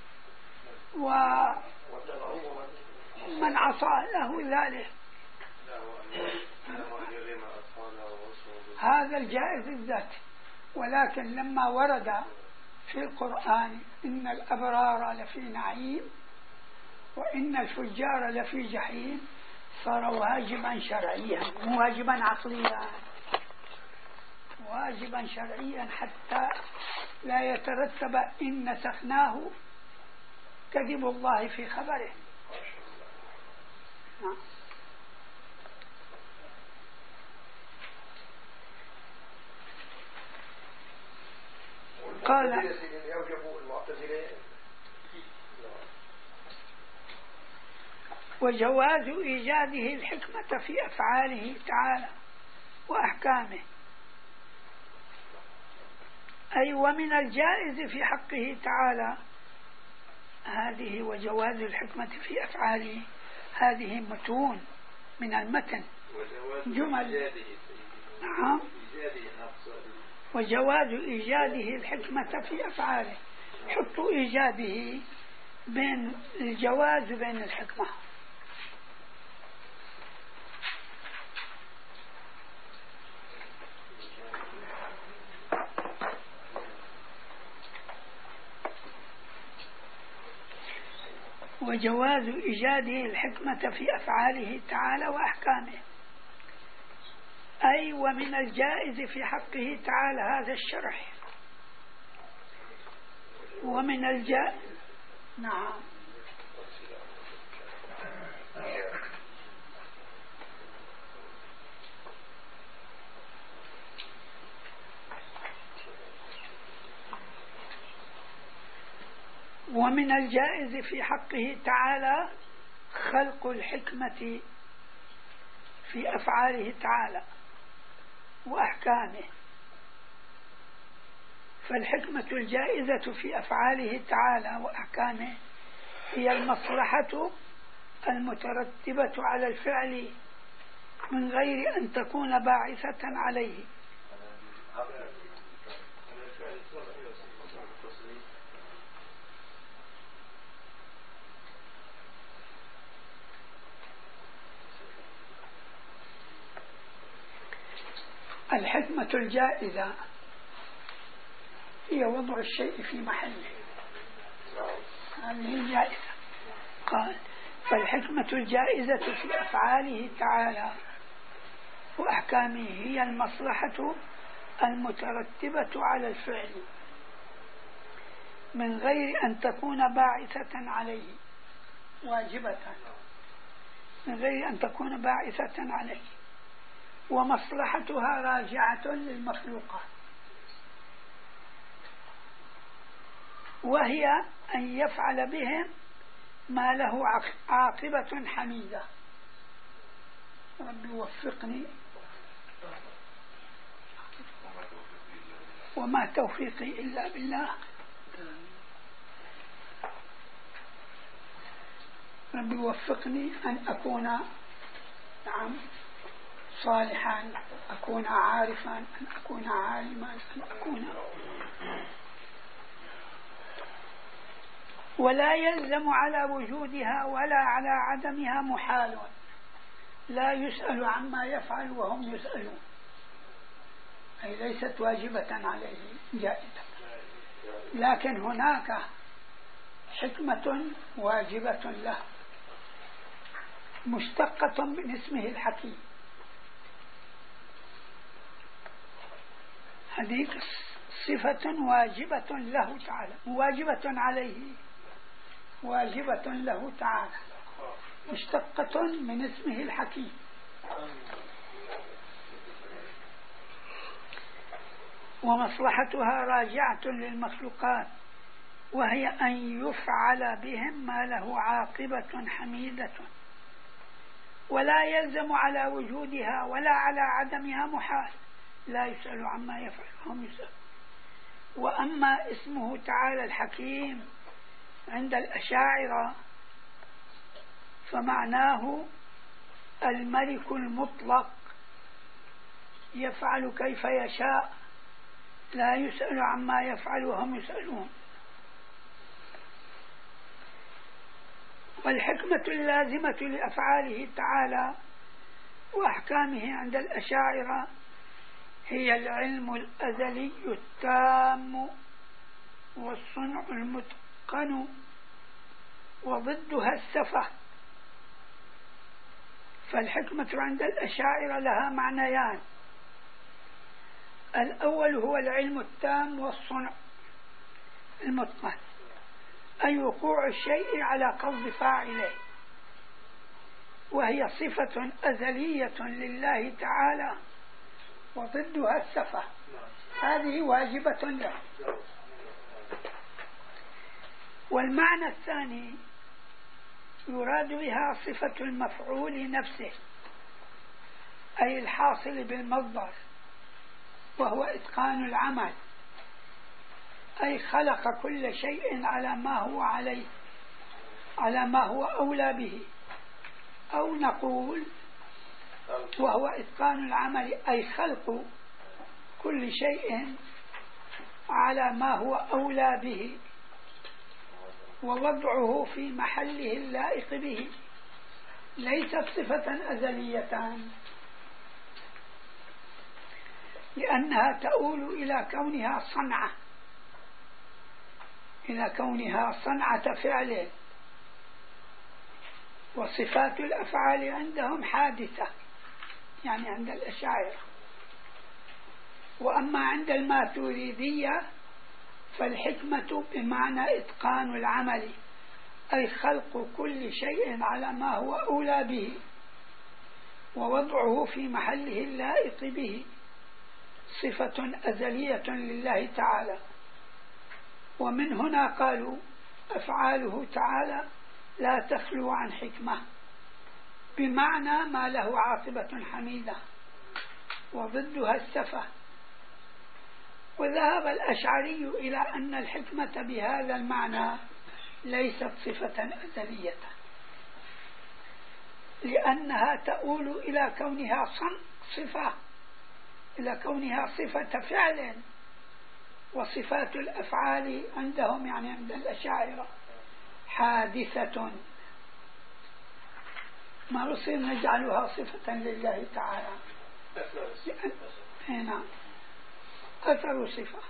ومن عصى له ذلك. هذا الجائز الذات. ولكن لما ورد في القرآن إن الأبرار لفي نعيم وإن الفجار لفي جحيم، صار واجبا شرعيا، مو واجبا عقليا، واجبا شرعيا، حتى لا يترتب إن نسخناه كذب الله في خبره. نعم. قال وجواز إيجاده الحكمة في أفعاله تعالى وأحكامه، أي ومن الجائز في حقه تعالى هذه، وجواز الحكمة في أفعاله هذه متون من المتن جمل. نعم. وجواز إيجاده الحكمة في أفعاله، حطوا إيجاده بين الجواز وبين الحكمة. وجواز إيجاده الحكمة في أفعاله تعالى وأحكامه، أي ومن الجائز في حقه تعالى هذا الشرح، ومن الجائز. نعم. ومن الجائز في حقه تعالى خلق الحكمة في أفعاله تعالى وأحكامه، فالحكمة الجائزة في أفعاله تعالى وأحكامه هي المصلحة المترتبة على الفعل من غير أن تكون باعثة عليه. الحكمة الجائزة هي وضع الشيء في محله، هذه جائزة. قال فالحكمة الجائزة في أفعاله تعالى وأحكامه هي المصلحة المترتبة على الفعل من غير أن تكون باعثة عليه، واجبة من غير أن تكون باعثة عليه، ومصلحتها راجعة للمخلوقات، وهي أن يفعل بهم ما له عاقبة حميدة. رب وفقني. وما توفيقي إلا بالله. ربي وفقني أن أكون نعم صالحا، أن أكون عارفا، أن أكون عالما، أن أكون. ولا يلزم على وجودها ولا على عدمها محال، لا يسأل عما يفعل وهم يسألون، أي ليست واجبة عليه جائزة، لكن هناك حكمة واجبة له مشتقة من اسمه الحكيم. هذه صفة واجبة له تعالى، واجبة عليه، واجبة له تعالى، مشتقة من اسمه الحكيم. ومصلحتها راجعة للمخلوقات، وهي أن يفعل بهم ما له عاقبة حميدة، ولا يلزم على وجودها ولا على عدمها محال، لا يسأل عما يفعل وهم يسألون. وأما اسمه تعالى الحكيم عند الأشاعرة فمعناه الملك المطلق، يفعل كيف يشاء، لا يسأل عما يفعل وهم يسألون. والحكمة اللازمة لأفعاله تعالى وأحكامه عند الأشاعرة هي العلم الأزلي التام والصنع المتقن، وضدها السفة. فالحكمة عند الأشاعرة لها معنيان: الأول هو العلم التام والصنع المتقن، أي وقوع الشيء على قصد فاعله، وهي صفة أزلية لله تعالى، وضدها السفة، هذه واجبة له. والمعنى الثاني يراد بها صفة المفعول نفسه، أي الحاصل بالمصدر، وهو إتقان العمل، أي خلق كل شيء على ما هو عليه، على ما هو أولى به، أو نقول وهو إتقان العمل، أي خلق كل شيء على ما هو أولى به، ووضعه في محله اللائق به، ليست صفة أزلية، لأنها تؤول إلى كونها صنعة، إلى كونها صنعة فعل. وصفات الأفعال عندهم حادثة، يعني عند الأشاعرة. وأما عند الماتريدية فالحكمة بمعنى إتقان العمل، أي خلق كل شيء على ما هو أولى به، ووضعه في محله اللائق به، صفة أزلية لله تعالى. ومن هنا قالوا أفعاله تعالى لا تخلو عن حكمة، بمعنى ما له عاقبة حميدة، وضدها السفة. وذهب الأشعري إلى أن الحكمة بهذا المعنى ليست صفة أزلية، لأنها تؤول إلى كونها صفة، إلى كونها صفة فعل. وصفات الأفعال عندهم، يعني عند الأشاعرة، حادثة، ما نصير نجعلها صفة لله تعالى، هنا أثر صفة.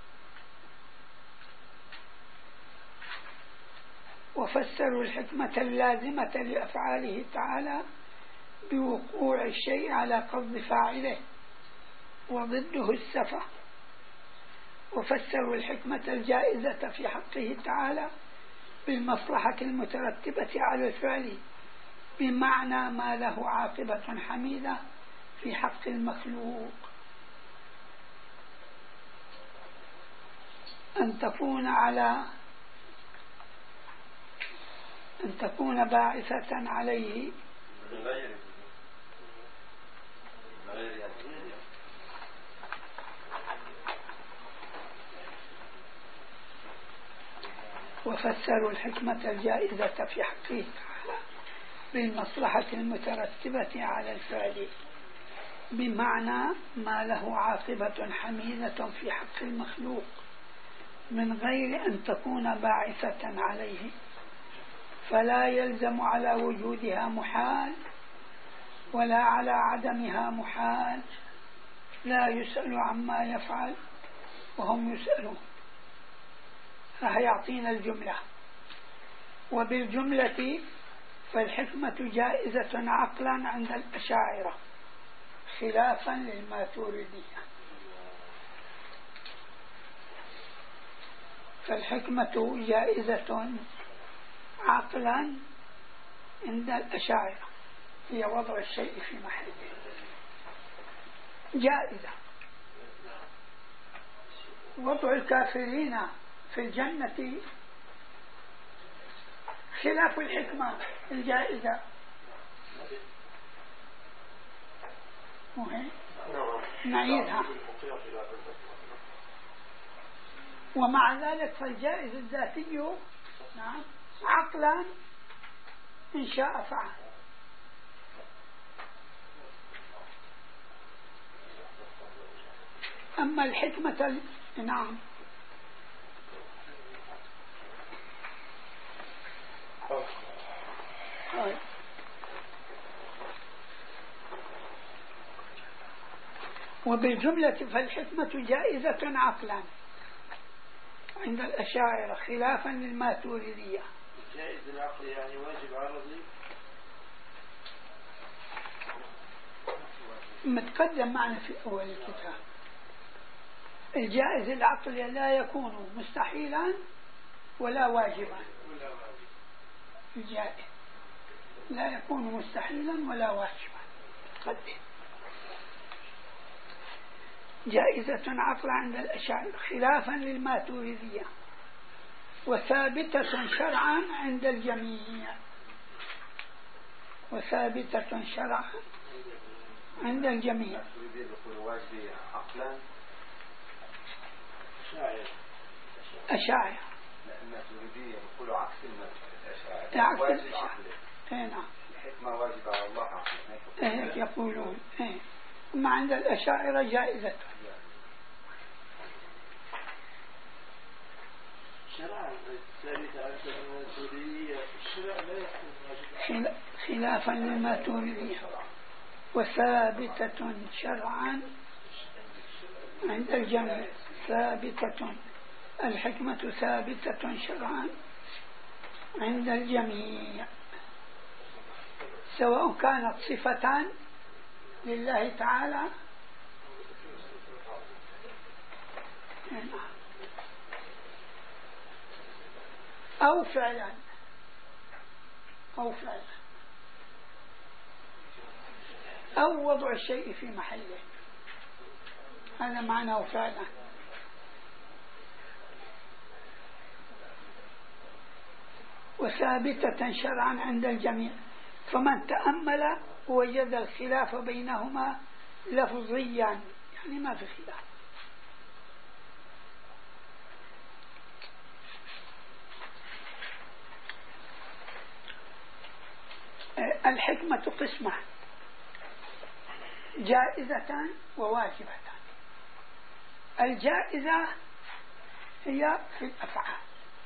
وفسروا الحكمة اللازمة لأفعاله تعالى بوقوع الشيء على قصد فاعله، وضده السفة. وفسروا الحكمة الجائزة في حقه تعالى بالمصلحة المترتبة على الفعل، بمعنى ما له عاقبة حميدة في حق المخلوق، أن تكون على أن تكون باعثة عليه وفسروا الحكمة الجائزة في حقه تعالى بالمصلحة المترتبة على الفعل، بمعنى ما له عاقبة حميدة في حق المخلوق من غير أن تكون باعثة عليه، فلا يلزم على وجودها محال ولا على عدمها محال، لا يسأل عما يفعل وهم يسألون. راح يعطينا الجملة. وبالجملة فالحكمة جائزة عقلا عند الأشاعرة خلافا للماتريدية. فالحكمة جائزة عقلا عند الأشاعرة هي وضع الشيء في محله، جائزة. وضع الكافرين في الجنة خلاف الحكمة الجائزة، نعيدها. ومع ذلك فالجائز الذاتي نعم عقلا إن شاء فعل. أما الحكمة ال... نعم طيب. وبالجملة فالحكمة جائزة عقلا عند الأشاعرة خلافا للماتريدية. جائز العقل يعني واجب عرضي متقدم معنا في أول الكتاب. الجائز العقل لا يكون مستحيلا ولا واجبا. الجائز لا يكون مستحيلا ولا واجبا. قدم جائزة عقل عند الأشاعرة خلافا للماتريدية، وثابتة شرعا عند الجميع. وثابتة شرعا عند الجميع. أشاعرة الماتريدية يقولوا عكس الأشاعرة. عكس الأشاعرة. نعم. الحكمة واجبة على الله عقلا. هيك يقولون. إيه. أما عند الأشاعرة جائزة. شرعا ثابتة عند الماتريدية. الشرع لا يكون واجبا خلافا للماتريدية، وثابتة شرعا عند الجميع. ثابتة الحكمة ثابتة شرعا عند الجميع، سواء كانت صفة لله تعالى أو فعلا أو فعلا أو وضع الشيء في محله. هذا معناه فعلا. وثابتة شرعا عند الجميع، فمن تأمل وجد الخلاف بينهما لفظيا، يعني ما في خلاف. الحكمة قسمة جائزة وواجبة. الجائزة هي في الأفعال،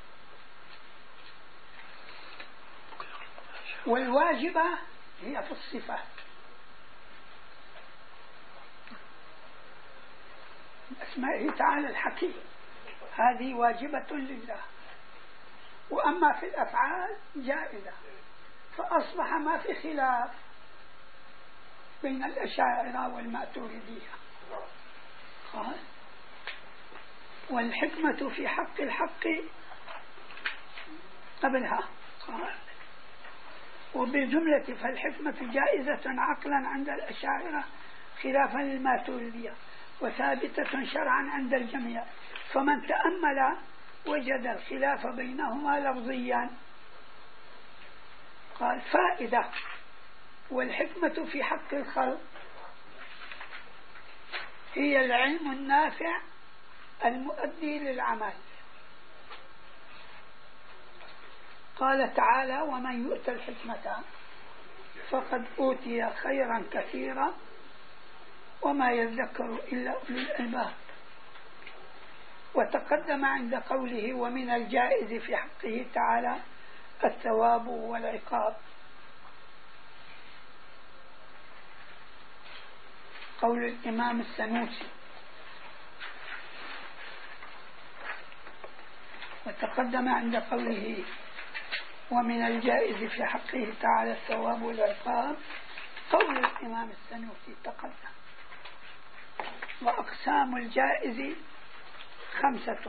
والواجبة هي في الصفات. أسمائه تعالى الحكيم هذه واجبة لله، وأما في الأفعال جائزة. فأصبح ما في خلاف بين الأشاعرة والماتريدية. قال والحكمة في حق الحق قبلها. قال وبالجملة فالحكمة جائزة عقلا عند الأشاعرة خلافا للماتريدية، وثابتة شرعا عند الجميع، فمن تأمل وجد الخلاف بينهما لفظيا. قال فائدة والحكمة في حق الخلق هي العلم النافع المؤدي للعمل. قال تعالى: ومن يؤت الحكمة فقد أوتي خيرا كثيرا وما يذكر إلا أولو الألباب. وتقدم عند قوله: ومن الجائز في حقه تعالى الثواب والعقاب، قول الإمام السنوسي. وتقدم عند قوله: ومن الجائز في حقه تعالى الثواب والعقاب، قول الإمام السنوسي تقدم. وأقسام الجائز خمسة.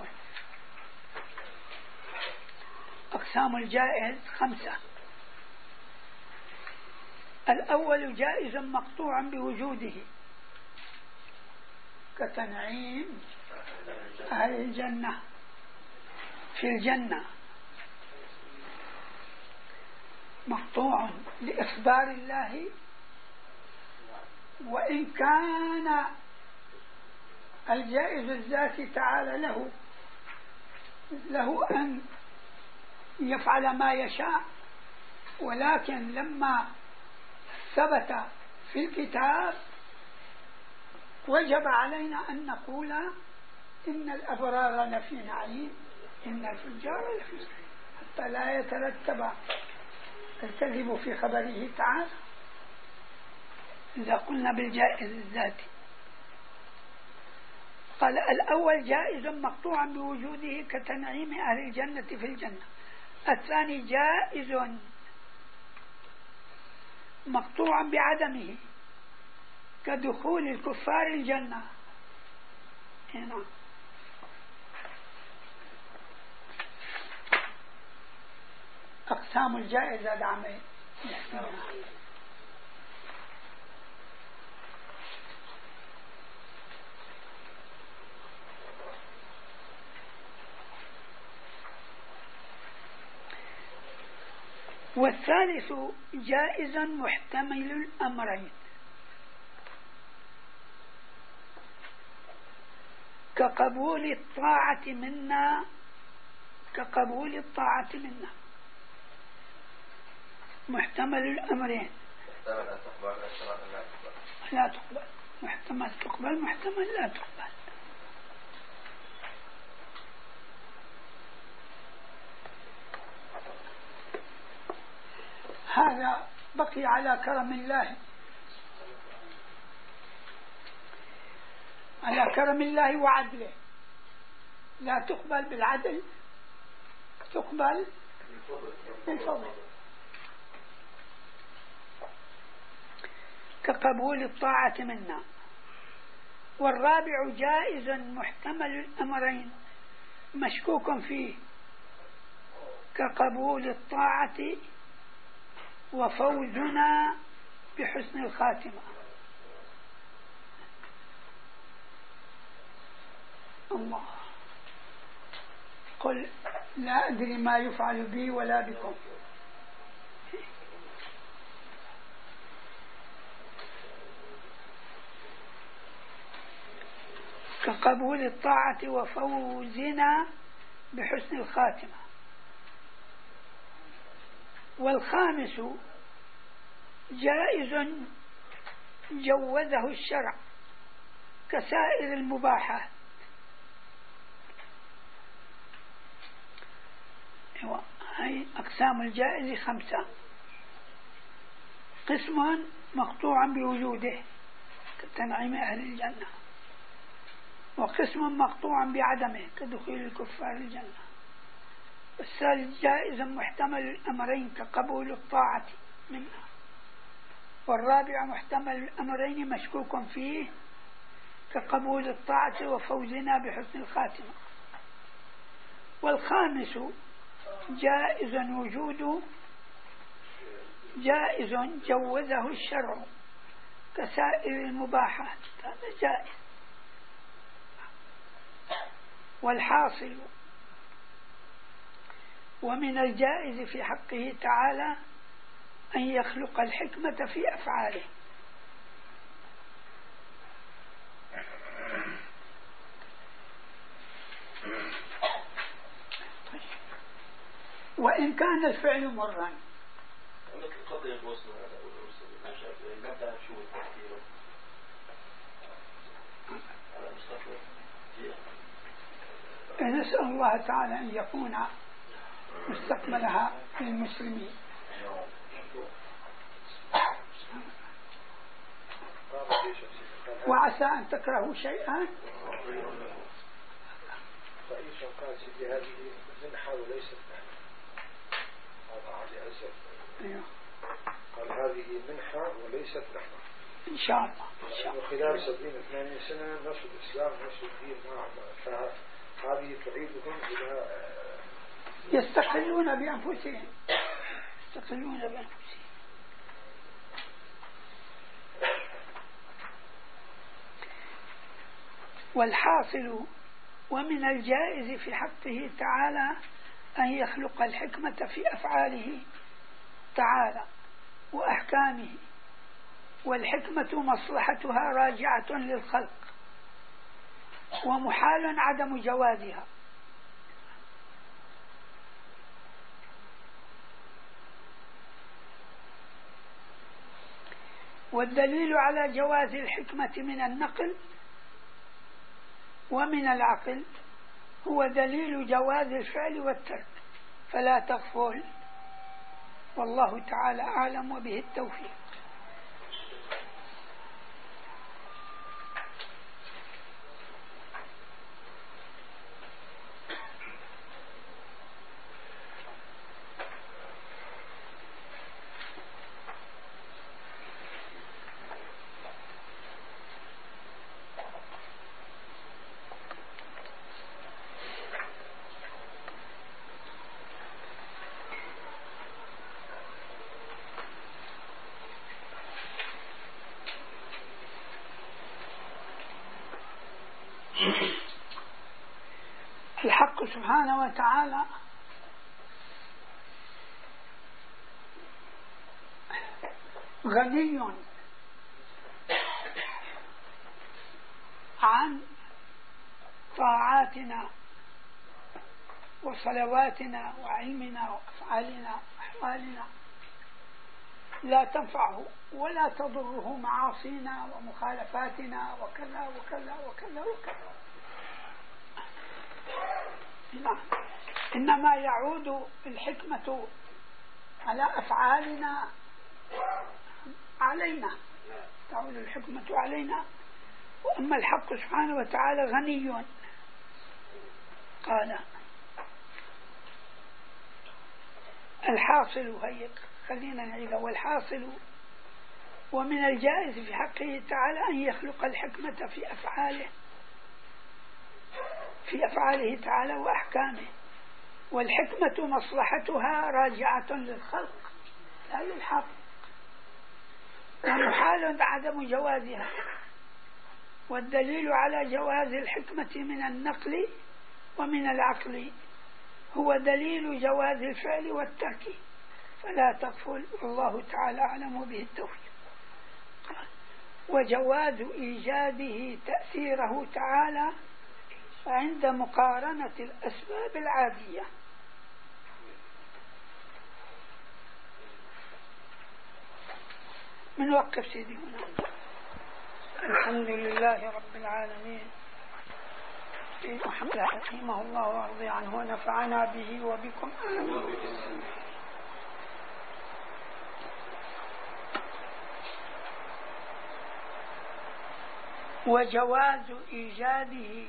أقسام الجائز خمسة: الأول جائز مقطوع بوجوده كتنعيم أهل الجنة في الجنة، مقطوع لإخبار الله، وإن كان الجائز الذاتي تعالى له له أن يفعل ما يشاء، ولكن لما ثبت في الكتاب وجب علينا أن نقول إن الأبرار لفي نعيم إن الفجار لفي نعيم، حتى لا يترتب الكذب في خبره تعالى إذا قلنا بالجائز الذاتي. قال: الأول جائز مقطوعا بوجوده كتنعيم أهل الجنة في الجنة. الثاني جائز مقطوعا بعدمه كدخول الكفار الجنة. هنا أقسام الجائزة دعمين. والثالث جائز محتمل الأمرين كقبول الطاعة منا كقبول الطاعة منا محتمل الأمرين، لا تقبل، محتمل تقبل، محتمل لا تقبل. هذا بقي على كرم الله، على كرم الله وعدله. لا تقبل بالعدل، تقبل بالفضل كقبول الطاعة منا. والرابع جائز محتمل الأمرين مشكوك فيه كقبول الطاعة وفوزنا بحسن الخاتمة. الله قل لا أدري ما يفعل بي ولا بكم. كقبول الطاعة وفوزنا بحسن الخاتمة. والخامس جائز جوزه الشرع كسائر المباحات. هاي أقسام الجائز خمسة: قسم مقطوع بوجوده كتنعيم أهل الجنة، وقسم مقطوع بعدمه كدخول الكفار الجنة. الثالث جائز محتمل الأمرين كقبول الطاعة منها. والرابع محتمل الأمرين مشكوك فيه كقبول الطاعة وفوزنا بحسن الخاتمة. والخامس جائز وجود جائز جوزه الشرع كسائر المباحات، هذا جائز. والحاصل ومن الجائز في حقه تعالى أن يخلق الحكمة في أفعاله. وإن كان الفعل مرا. نسأل الله تعالى أن يكون مستقبلها للمسلمين. وعسى أن تكرهوا شيئا فإيش قال سيدي هذه منحة وليست هذا علي أزل. أيوه. قال هذه منحة وليست نحن إن شاء الله. إن شاء الله. خلال سبعين ثمانين سنة نشر الإسلام نشر الدين معهم، فهذه تعيدهم إلى يستقلون بأنفسهم يستقلون بأنفسهم. والحاصل ومن الجائز في حقه تعالى أن يخلق الحكمة في أفعاله تعالى وأحكامه، والحكمة مصلحتها راجعة للخلق ومحال عدم جوازها. والدليل على جواز الحكمة من النقل ومن العقل هو دليل جواز الفعل والترك، فلا تغفل، والله تعالى أعلم وبه التوفيق. الحق سبحانه وتعالى غني عن طاعاتنا وصلواتنا وعلمنا وأفعالنا وأحوالنا، لا تنفعه ولا تضره معاصينا ومخالفاتنا وكذا وكذا وكذا وكذا. لا. إنما يعود الحكمة على أفعالنا علينا، تعود الحكمة علينا. وأما الحق سبحانه وتعالى غني. قال الحاصل هي خلينا نعيد. والحاصل ومن الجائز في حقه تعالى أن يخلق الحكمة في أفعاله في أفعاله تعالى وأحكامه، والحكمة مصلحتها راجعة للخلق لا للحق، ومحال عدم جوازها. والدليل على جواز الحكمة من النقل ومن العقل هو دليل جواز الفعل والترك، فلا تغفل، والله تعالى أعلم به التوفيق. وجواز إيجاده تأثيره تعالى عند مقارنة الأسباب العادية. من وقف سيدي هنا. الحمد لله رب العالمين، محمد رحمه الله وارضي عنه ونفعنا به وبكم آمين. وجواز إيجاده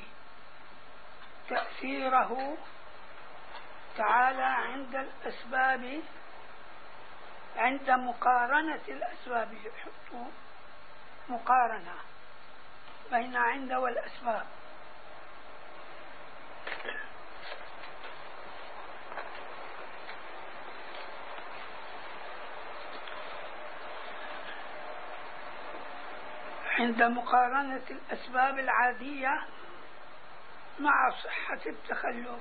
تأثيره تعالى عند الأسباب عند مقارنة الأسباب، يحطوا مقارنة بين عند والأسباب. عند مقارنة الأسباب العادية مع صحة التخلف.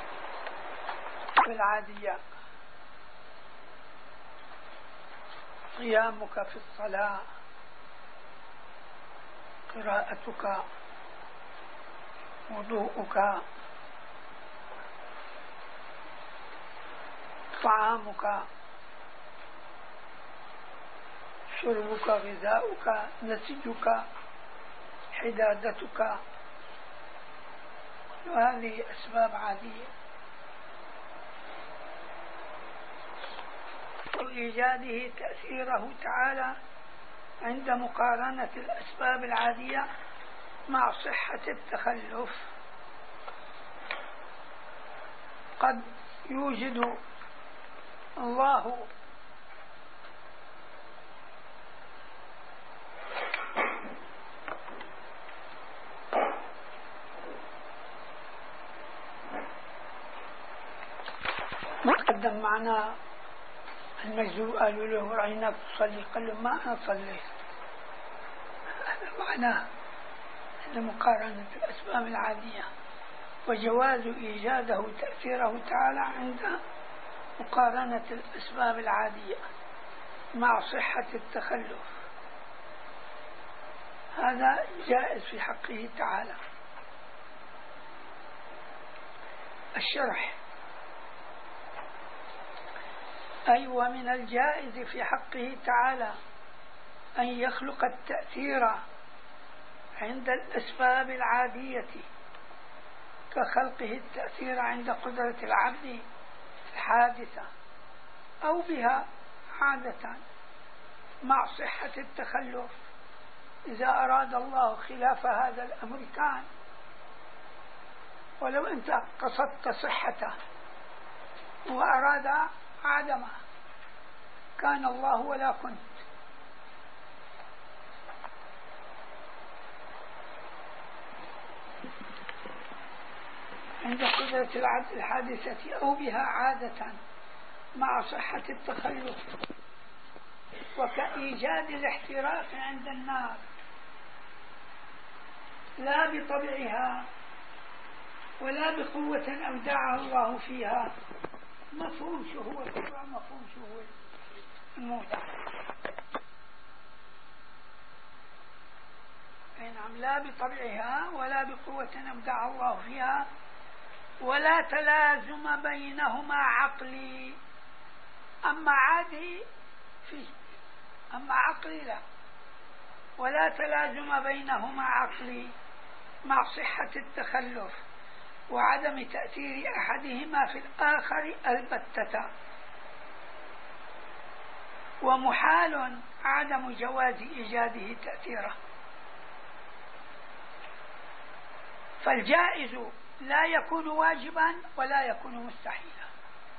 العادية قيامك في الصلاة، قراءتك، وضوءك، طعامك، شربك، غذاؤك، نسجك، حدادتك، وهذه أسباب عادية. وإيجاده تأثيره تعالى عند مقارنة الأسباب العادية مع صحة التخلف. قد يوجد الله مقدم معنا المجذوب، قالوا له رأيناك تصلي، قال له ما أنا صليت. هذا معناه أن مقارنة الأسباب العادية وجواز إيجاده تأثيره تعالى عند مقارنة الأسباب العادية مع صحة التخلف، هذا جائز في حقه تعالى. الشرح: أي ومن الجائز في حقه تعالى أن يخلق التأثير عند الأسباب العادية كخلقه التأثير عند قدرة العبد الحادثة أو بها عادة مع صحة التخلف. إذا أراد الله خلاف هذا الأمر كان، ولو أنت قصدت صحته وأراد عدمه كان الله ولا كنت. عند قدرة العبد الحادثة أو بها عادة مع صحة التخلف، وكإيجاد الاحتراق عند النار لا بطبعها ولا بقوة أودعها الله فيها. مفهوم شو هو الطبع، مفهوم شو هو المودع. نعم، لا بطبعها ولا بقوة أودعها الله فيها، ولا تلازم بينهما عقلي. أما عادي فيه، أما عقلي لا. ولا تلازم بينهما عقلي مع صحة التخلف وعدم تأثير أحدهما في الآخر البتة. ومحال عدم جواز إيجاده تأثيره. فالجائز لا يكون واجبا ولا يكون مستحيلا،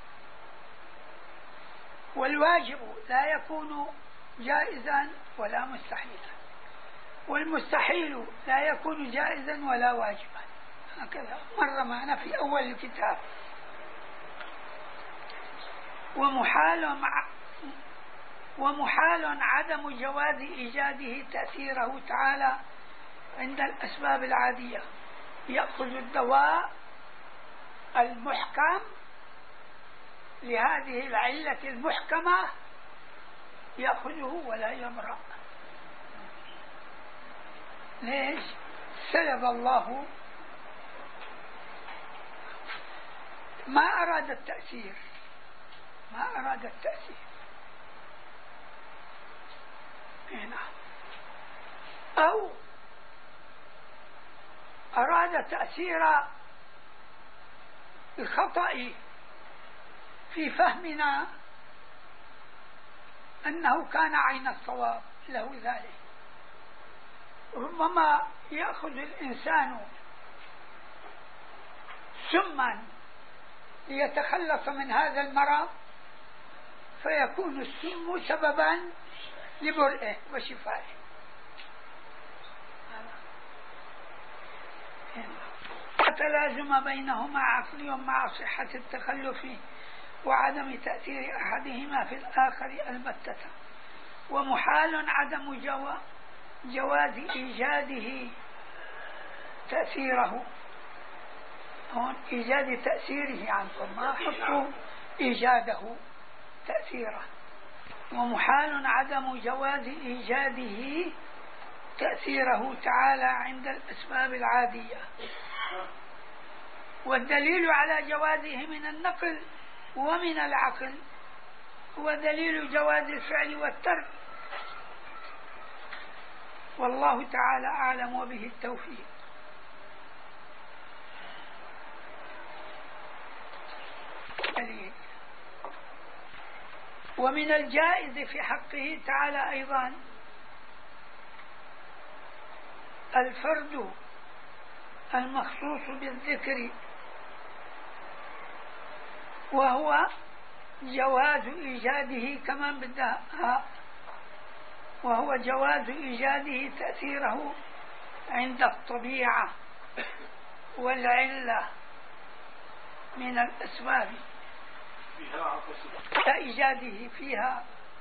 والواجب لا يكون جائزا ولا مستحيلا، والمستحيل لا يكون جائزا ولا واجبا. هكذا مر معنا في أول الكتاب. ومحال مع ومحال عدم جواز إيجاده تأثيره تعالى عند الأسباب العادية. يأخذ الدواء المحكم لهذه العلة المحكمة يأخذه ولا يمرأ. ليش؟ سلب الله، ما أراد التأثير، ما أراد التأثير. هنا أو أراد تأثير الخطأ في فهمنا أنه كان عين الصواب له ذلك. ربما يأخذ الإنسان سما ليتخلص من هذا المرض فيكون السم سببا لبرئه وشفائه. وتلازم بينهما عقلي مع صحة التخلف وعدم تأثير أحدهما في الآخر البتة. ومحال عدم جو... جواز إيجاده تأثيره. هون إيجاد تأثيره عنكم، ما حكم إيجاده تأثيره. ومحال عدم جواز إيجاده تأثيره تعالى عند الأسباب العادية. والدليل على جوازه من النقل ومن العقل هو دليل جواز الفعل والترك، والله تعالى أعلم وبه التوفيق. ومن الجائز في حقه تعالى أيضا الفرد المخصوص بالذكر، وهو جواز إيجاده كمان بدها وهو جواز إيجاده تأثيره عند الطبيعة والعلة من الأسباب كإيجاده فيها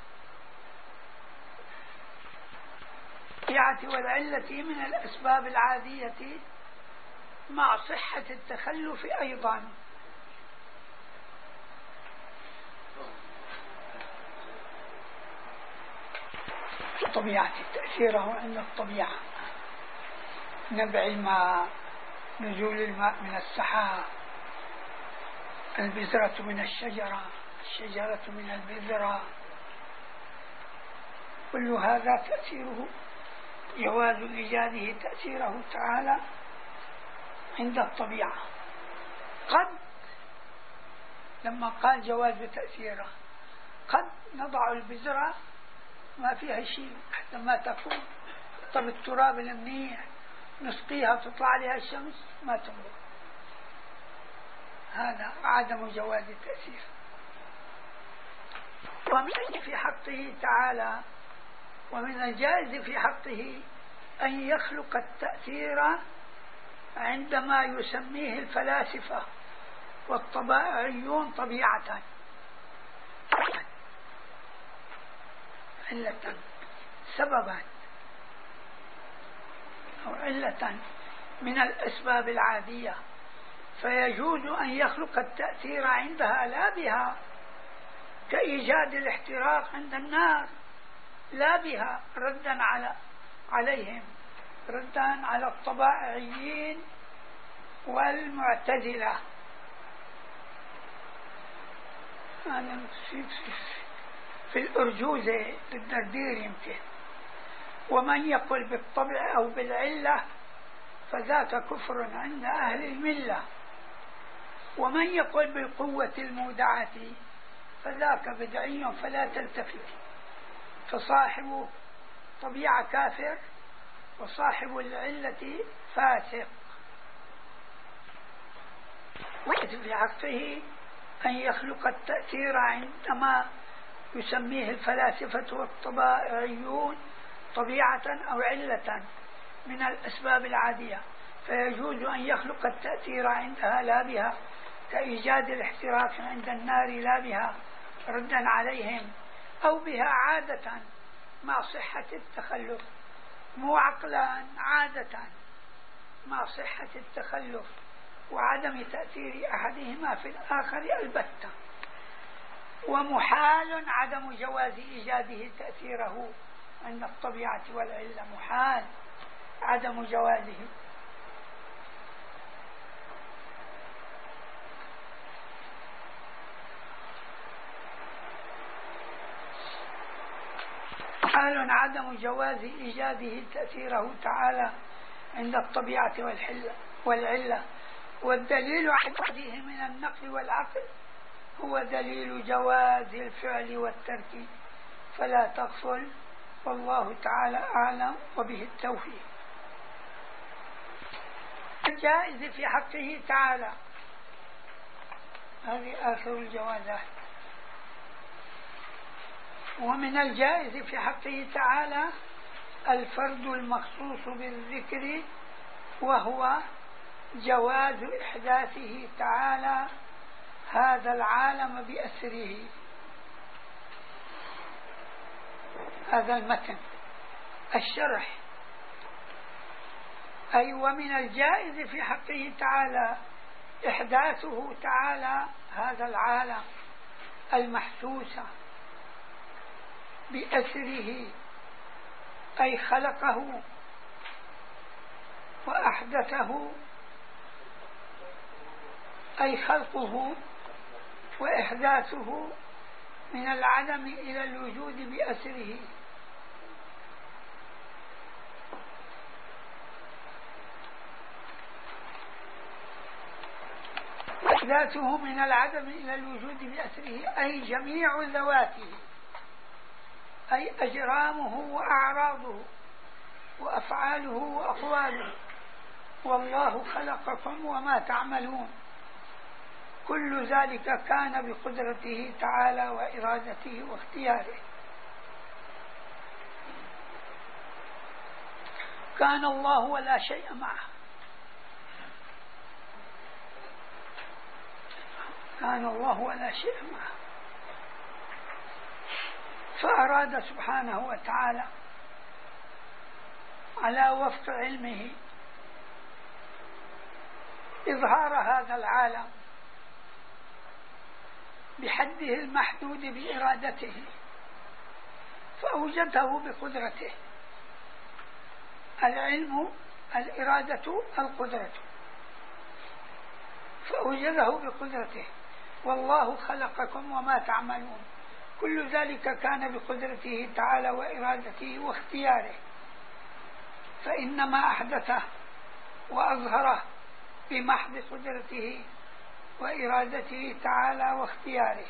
الطبيعة والعلة من الأسباب العادية مع صحة التخلف أيضا. طبيعة تأثيره عند الطبيعة، نبع الماء، نزول الماء من السحاب، البذرة من الشجرة، الشجرة من البذرة، كل هذا تأثيره جواز إيجاده تأثيره تعالى عند الطبيعة. قد لما قال جواز تأثيره قد نضع البذرة ما فيها شيء حتى ما تكون طب التراب المنيح نسقيها تطلع عليها الشمس ما تنبت، هذا عدم جواز التأثير. ومن في حقه تعالى ومن الجائز في حقه أن يخلق التأثير عندما يسميه الفلاسفة والطبائعيون طبيعة، علة سببا أو علة من الأسباب العادية، فيجوز أن يخلق التأثير عندها لا بها، كإيجاد الاحتراق عند النار لا بها، ردا على عليهم ردا على الطبائعيين والمعتزلة. أنا في, في, في الأرجوزة للدردير يمكن. ومن يقل بالطبع أو بالعلة فذاك كفر عند أهل الملة، ومن يقل بالقوة المودعة فذاك بدعي فلا تلتفت، فصاحب طبيعة كافر وصاحب العلة فاسق. ويجب في حقه أن يخلق التأثير عندما يسميه الفلاسفة والطبائعيون طبيعة أو علة من الأسباب العادية، فيجوز أن يخلق التأثير عندها لا بها، كإيجاد الاحتراق عند النار لا بها ردا عليهم، أو بها عادة مع صحة التخلف، مو عقلا عادة مع صحة التخلف وعدم تأثير أحدهما في الآخر البتة. ومحال عدم جواز إيجاده تأثيره عند الطبيعة والعلة، محال عدم جوازه. محال عدم جواز إيجاده تأثيره تعالى عند الطبيعة والحلة والعلة. والدليل عليه من النقل والعقل هو دليل جواز الفعل والترك، فلا تغفل، والله تعالى أعلم وبه التوفيق. الجائز في حقه تعالى، هذه آخر الجوازات. ومن الجائز في حقه تعالى الفرد المخصوص بالذكر، وهو جواز إحداثه تعالى هذا العالم بأسره. هذا المتن الشرح. أي ومن الجائز في حقه تعالى إحداثه تعالى هذا العالم المحسوس بأسره أي خلقه وأحدثه أي خلقه وإحداثه من العدم إلى الوجود بأسره. إحداثه من العدم إلى الوجود بأسره أي جميع ذواته أي أجرامه وأعراضه وأفعاله وأقواله. والله خلقكم وما تعملون، كل ذلك كان بقدرته تعالى وإرادته واختياره. كان الله ولا شيء معه، كان الله ولا شيء معه، فأراد سبحانه وتعالى على وفق علمه إظهار هذا العالم بحده المحدود بإرادته، فأوجده بقدرته. العلم الإرادة القدرة، فأوجده بقدرته. والله خلقكم وما تعملون، كل ذلك كان بقدرته تعالى وإرادته واختياره، فإنما أحدثه وأظهره بمحض قدرته وإرادته تعالى واختياره.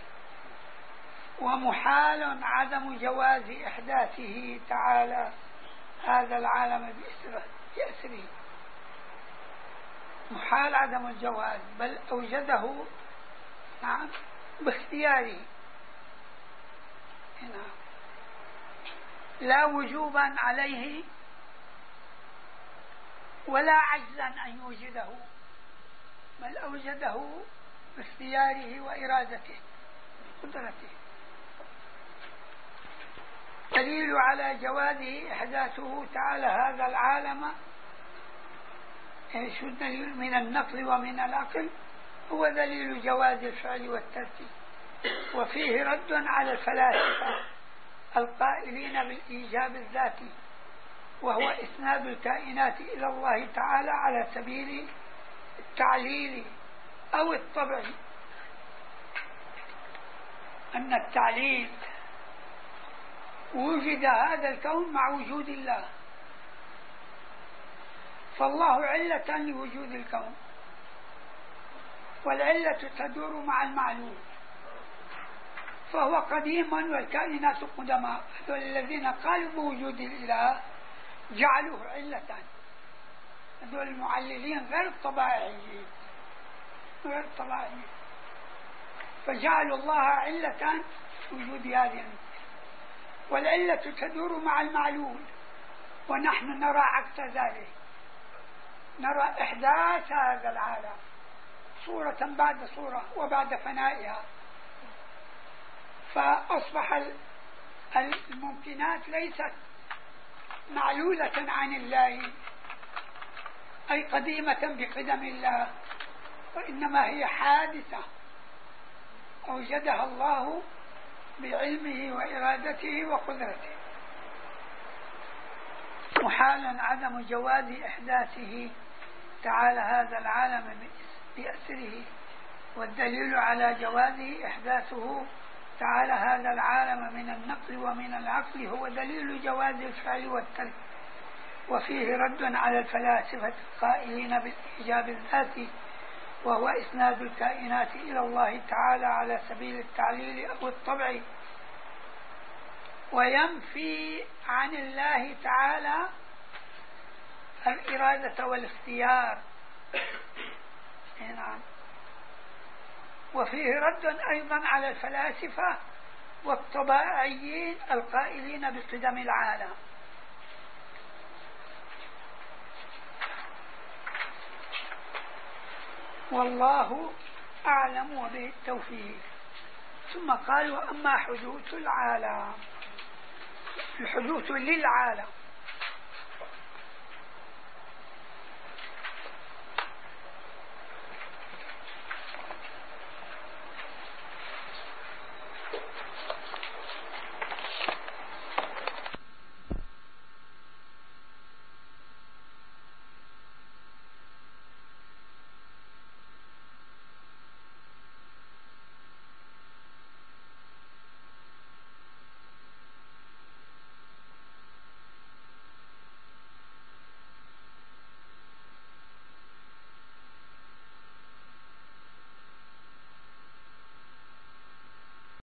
ومحال عدم جواز إحداثه تعالى هذا العالم بأسره، محال عدم الجواز، بل أوجده نعم باختياره، نعم لا وجوبا عليه ولا عجزا أن يوجده، بل أوجده باختياره وإرادته قدرته. دليل على جوازه إحداثه تعالى هذا العالم شو الدليل من النقل ومن العقل؟ هو دليل جواز الفعل والترتيب. وفيه رد على الفلاسفة القائلين بالإيجاب الذاتي، وهو إسناد الكائنات إلى الله تعالى على سبيل التعليل أو الطبع، أن التعليل وجد هذا الكون مع وجود الله، فالله علة لوجود الكون، والعلة تدور مع المعلوم، فهو قديم والكائنات قدماء. الذين قالوا بوجود الإله جعلوه علة، هذول المعللين غير الطبائعيين، غير الطبائعيين، فجعلوا الله علة وجود هذه العلة، والعلة تدور مع المعلول، ونحن نرى عكس ذلك، نرى إحداث هذا العالم صورة بعد صورة وبعد فنائها، فأصبح الممكنات ليست معلولة عن الله أي قديمة بقدم الله، وإنما هي حادثة أوجدها الله بعلمه وإرادته وقدرته. محال عدم جواز إحداثه تعالى هذا العالم بأسره، والدليل على جوازه إحداثه تعالى هذا العالم من النقل ومن العقل هو دليل جواز الفعل والترك. وفيه رد على الفلاسفة القائلين بالإيجاب الذاتي، وهو إسناد الكائنات إلى الله تعالى على سبيل التعليل أو الطبع، وينفي عن الله تعالى الإرادة والاختيار. نعم. وفيه رد أيضا على الفلاسفة والطبائعيين القائلين بقدم العالم. والله أعلم وبه التوفيق. ثم قال: وأما حدوث العالم، الحدوث للعالم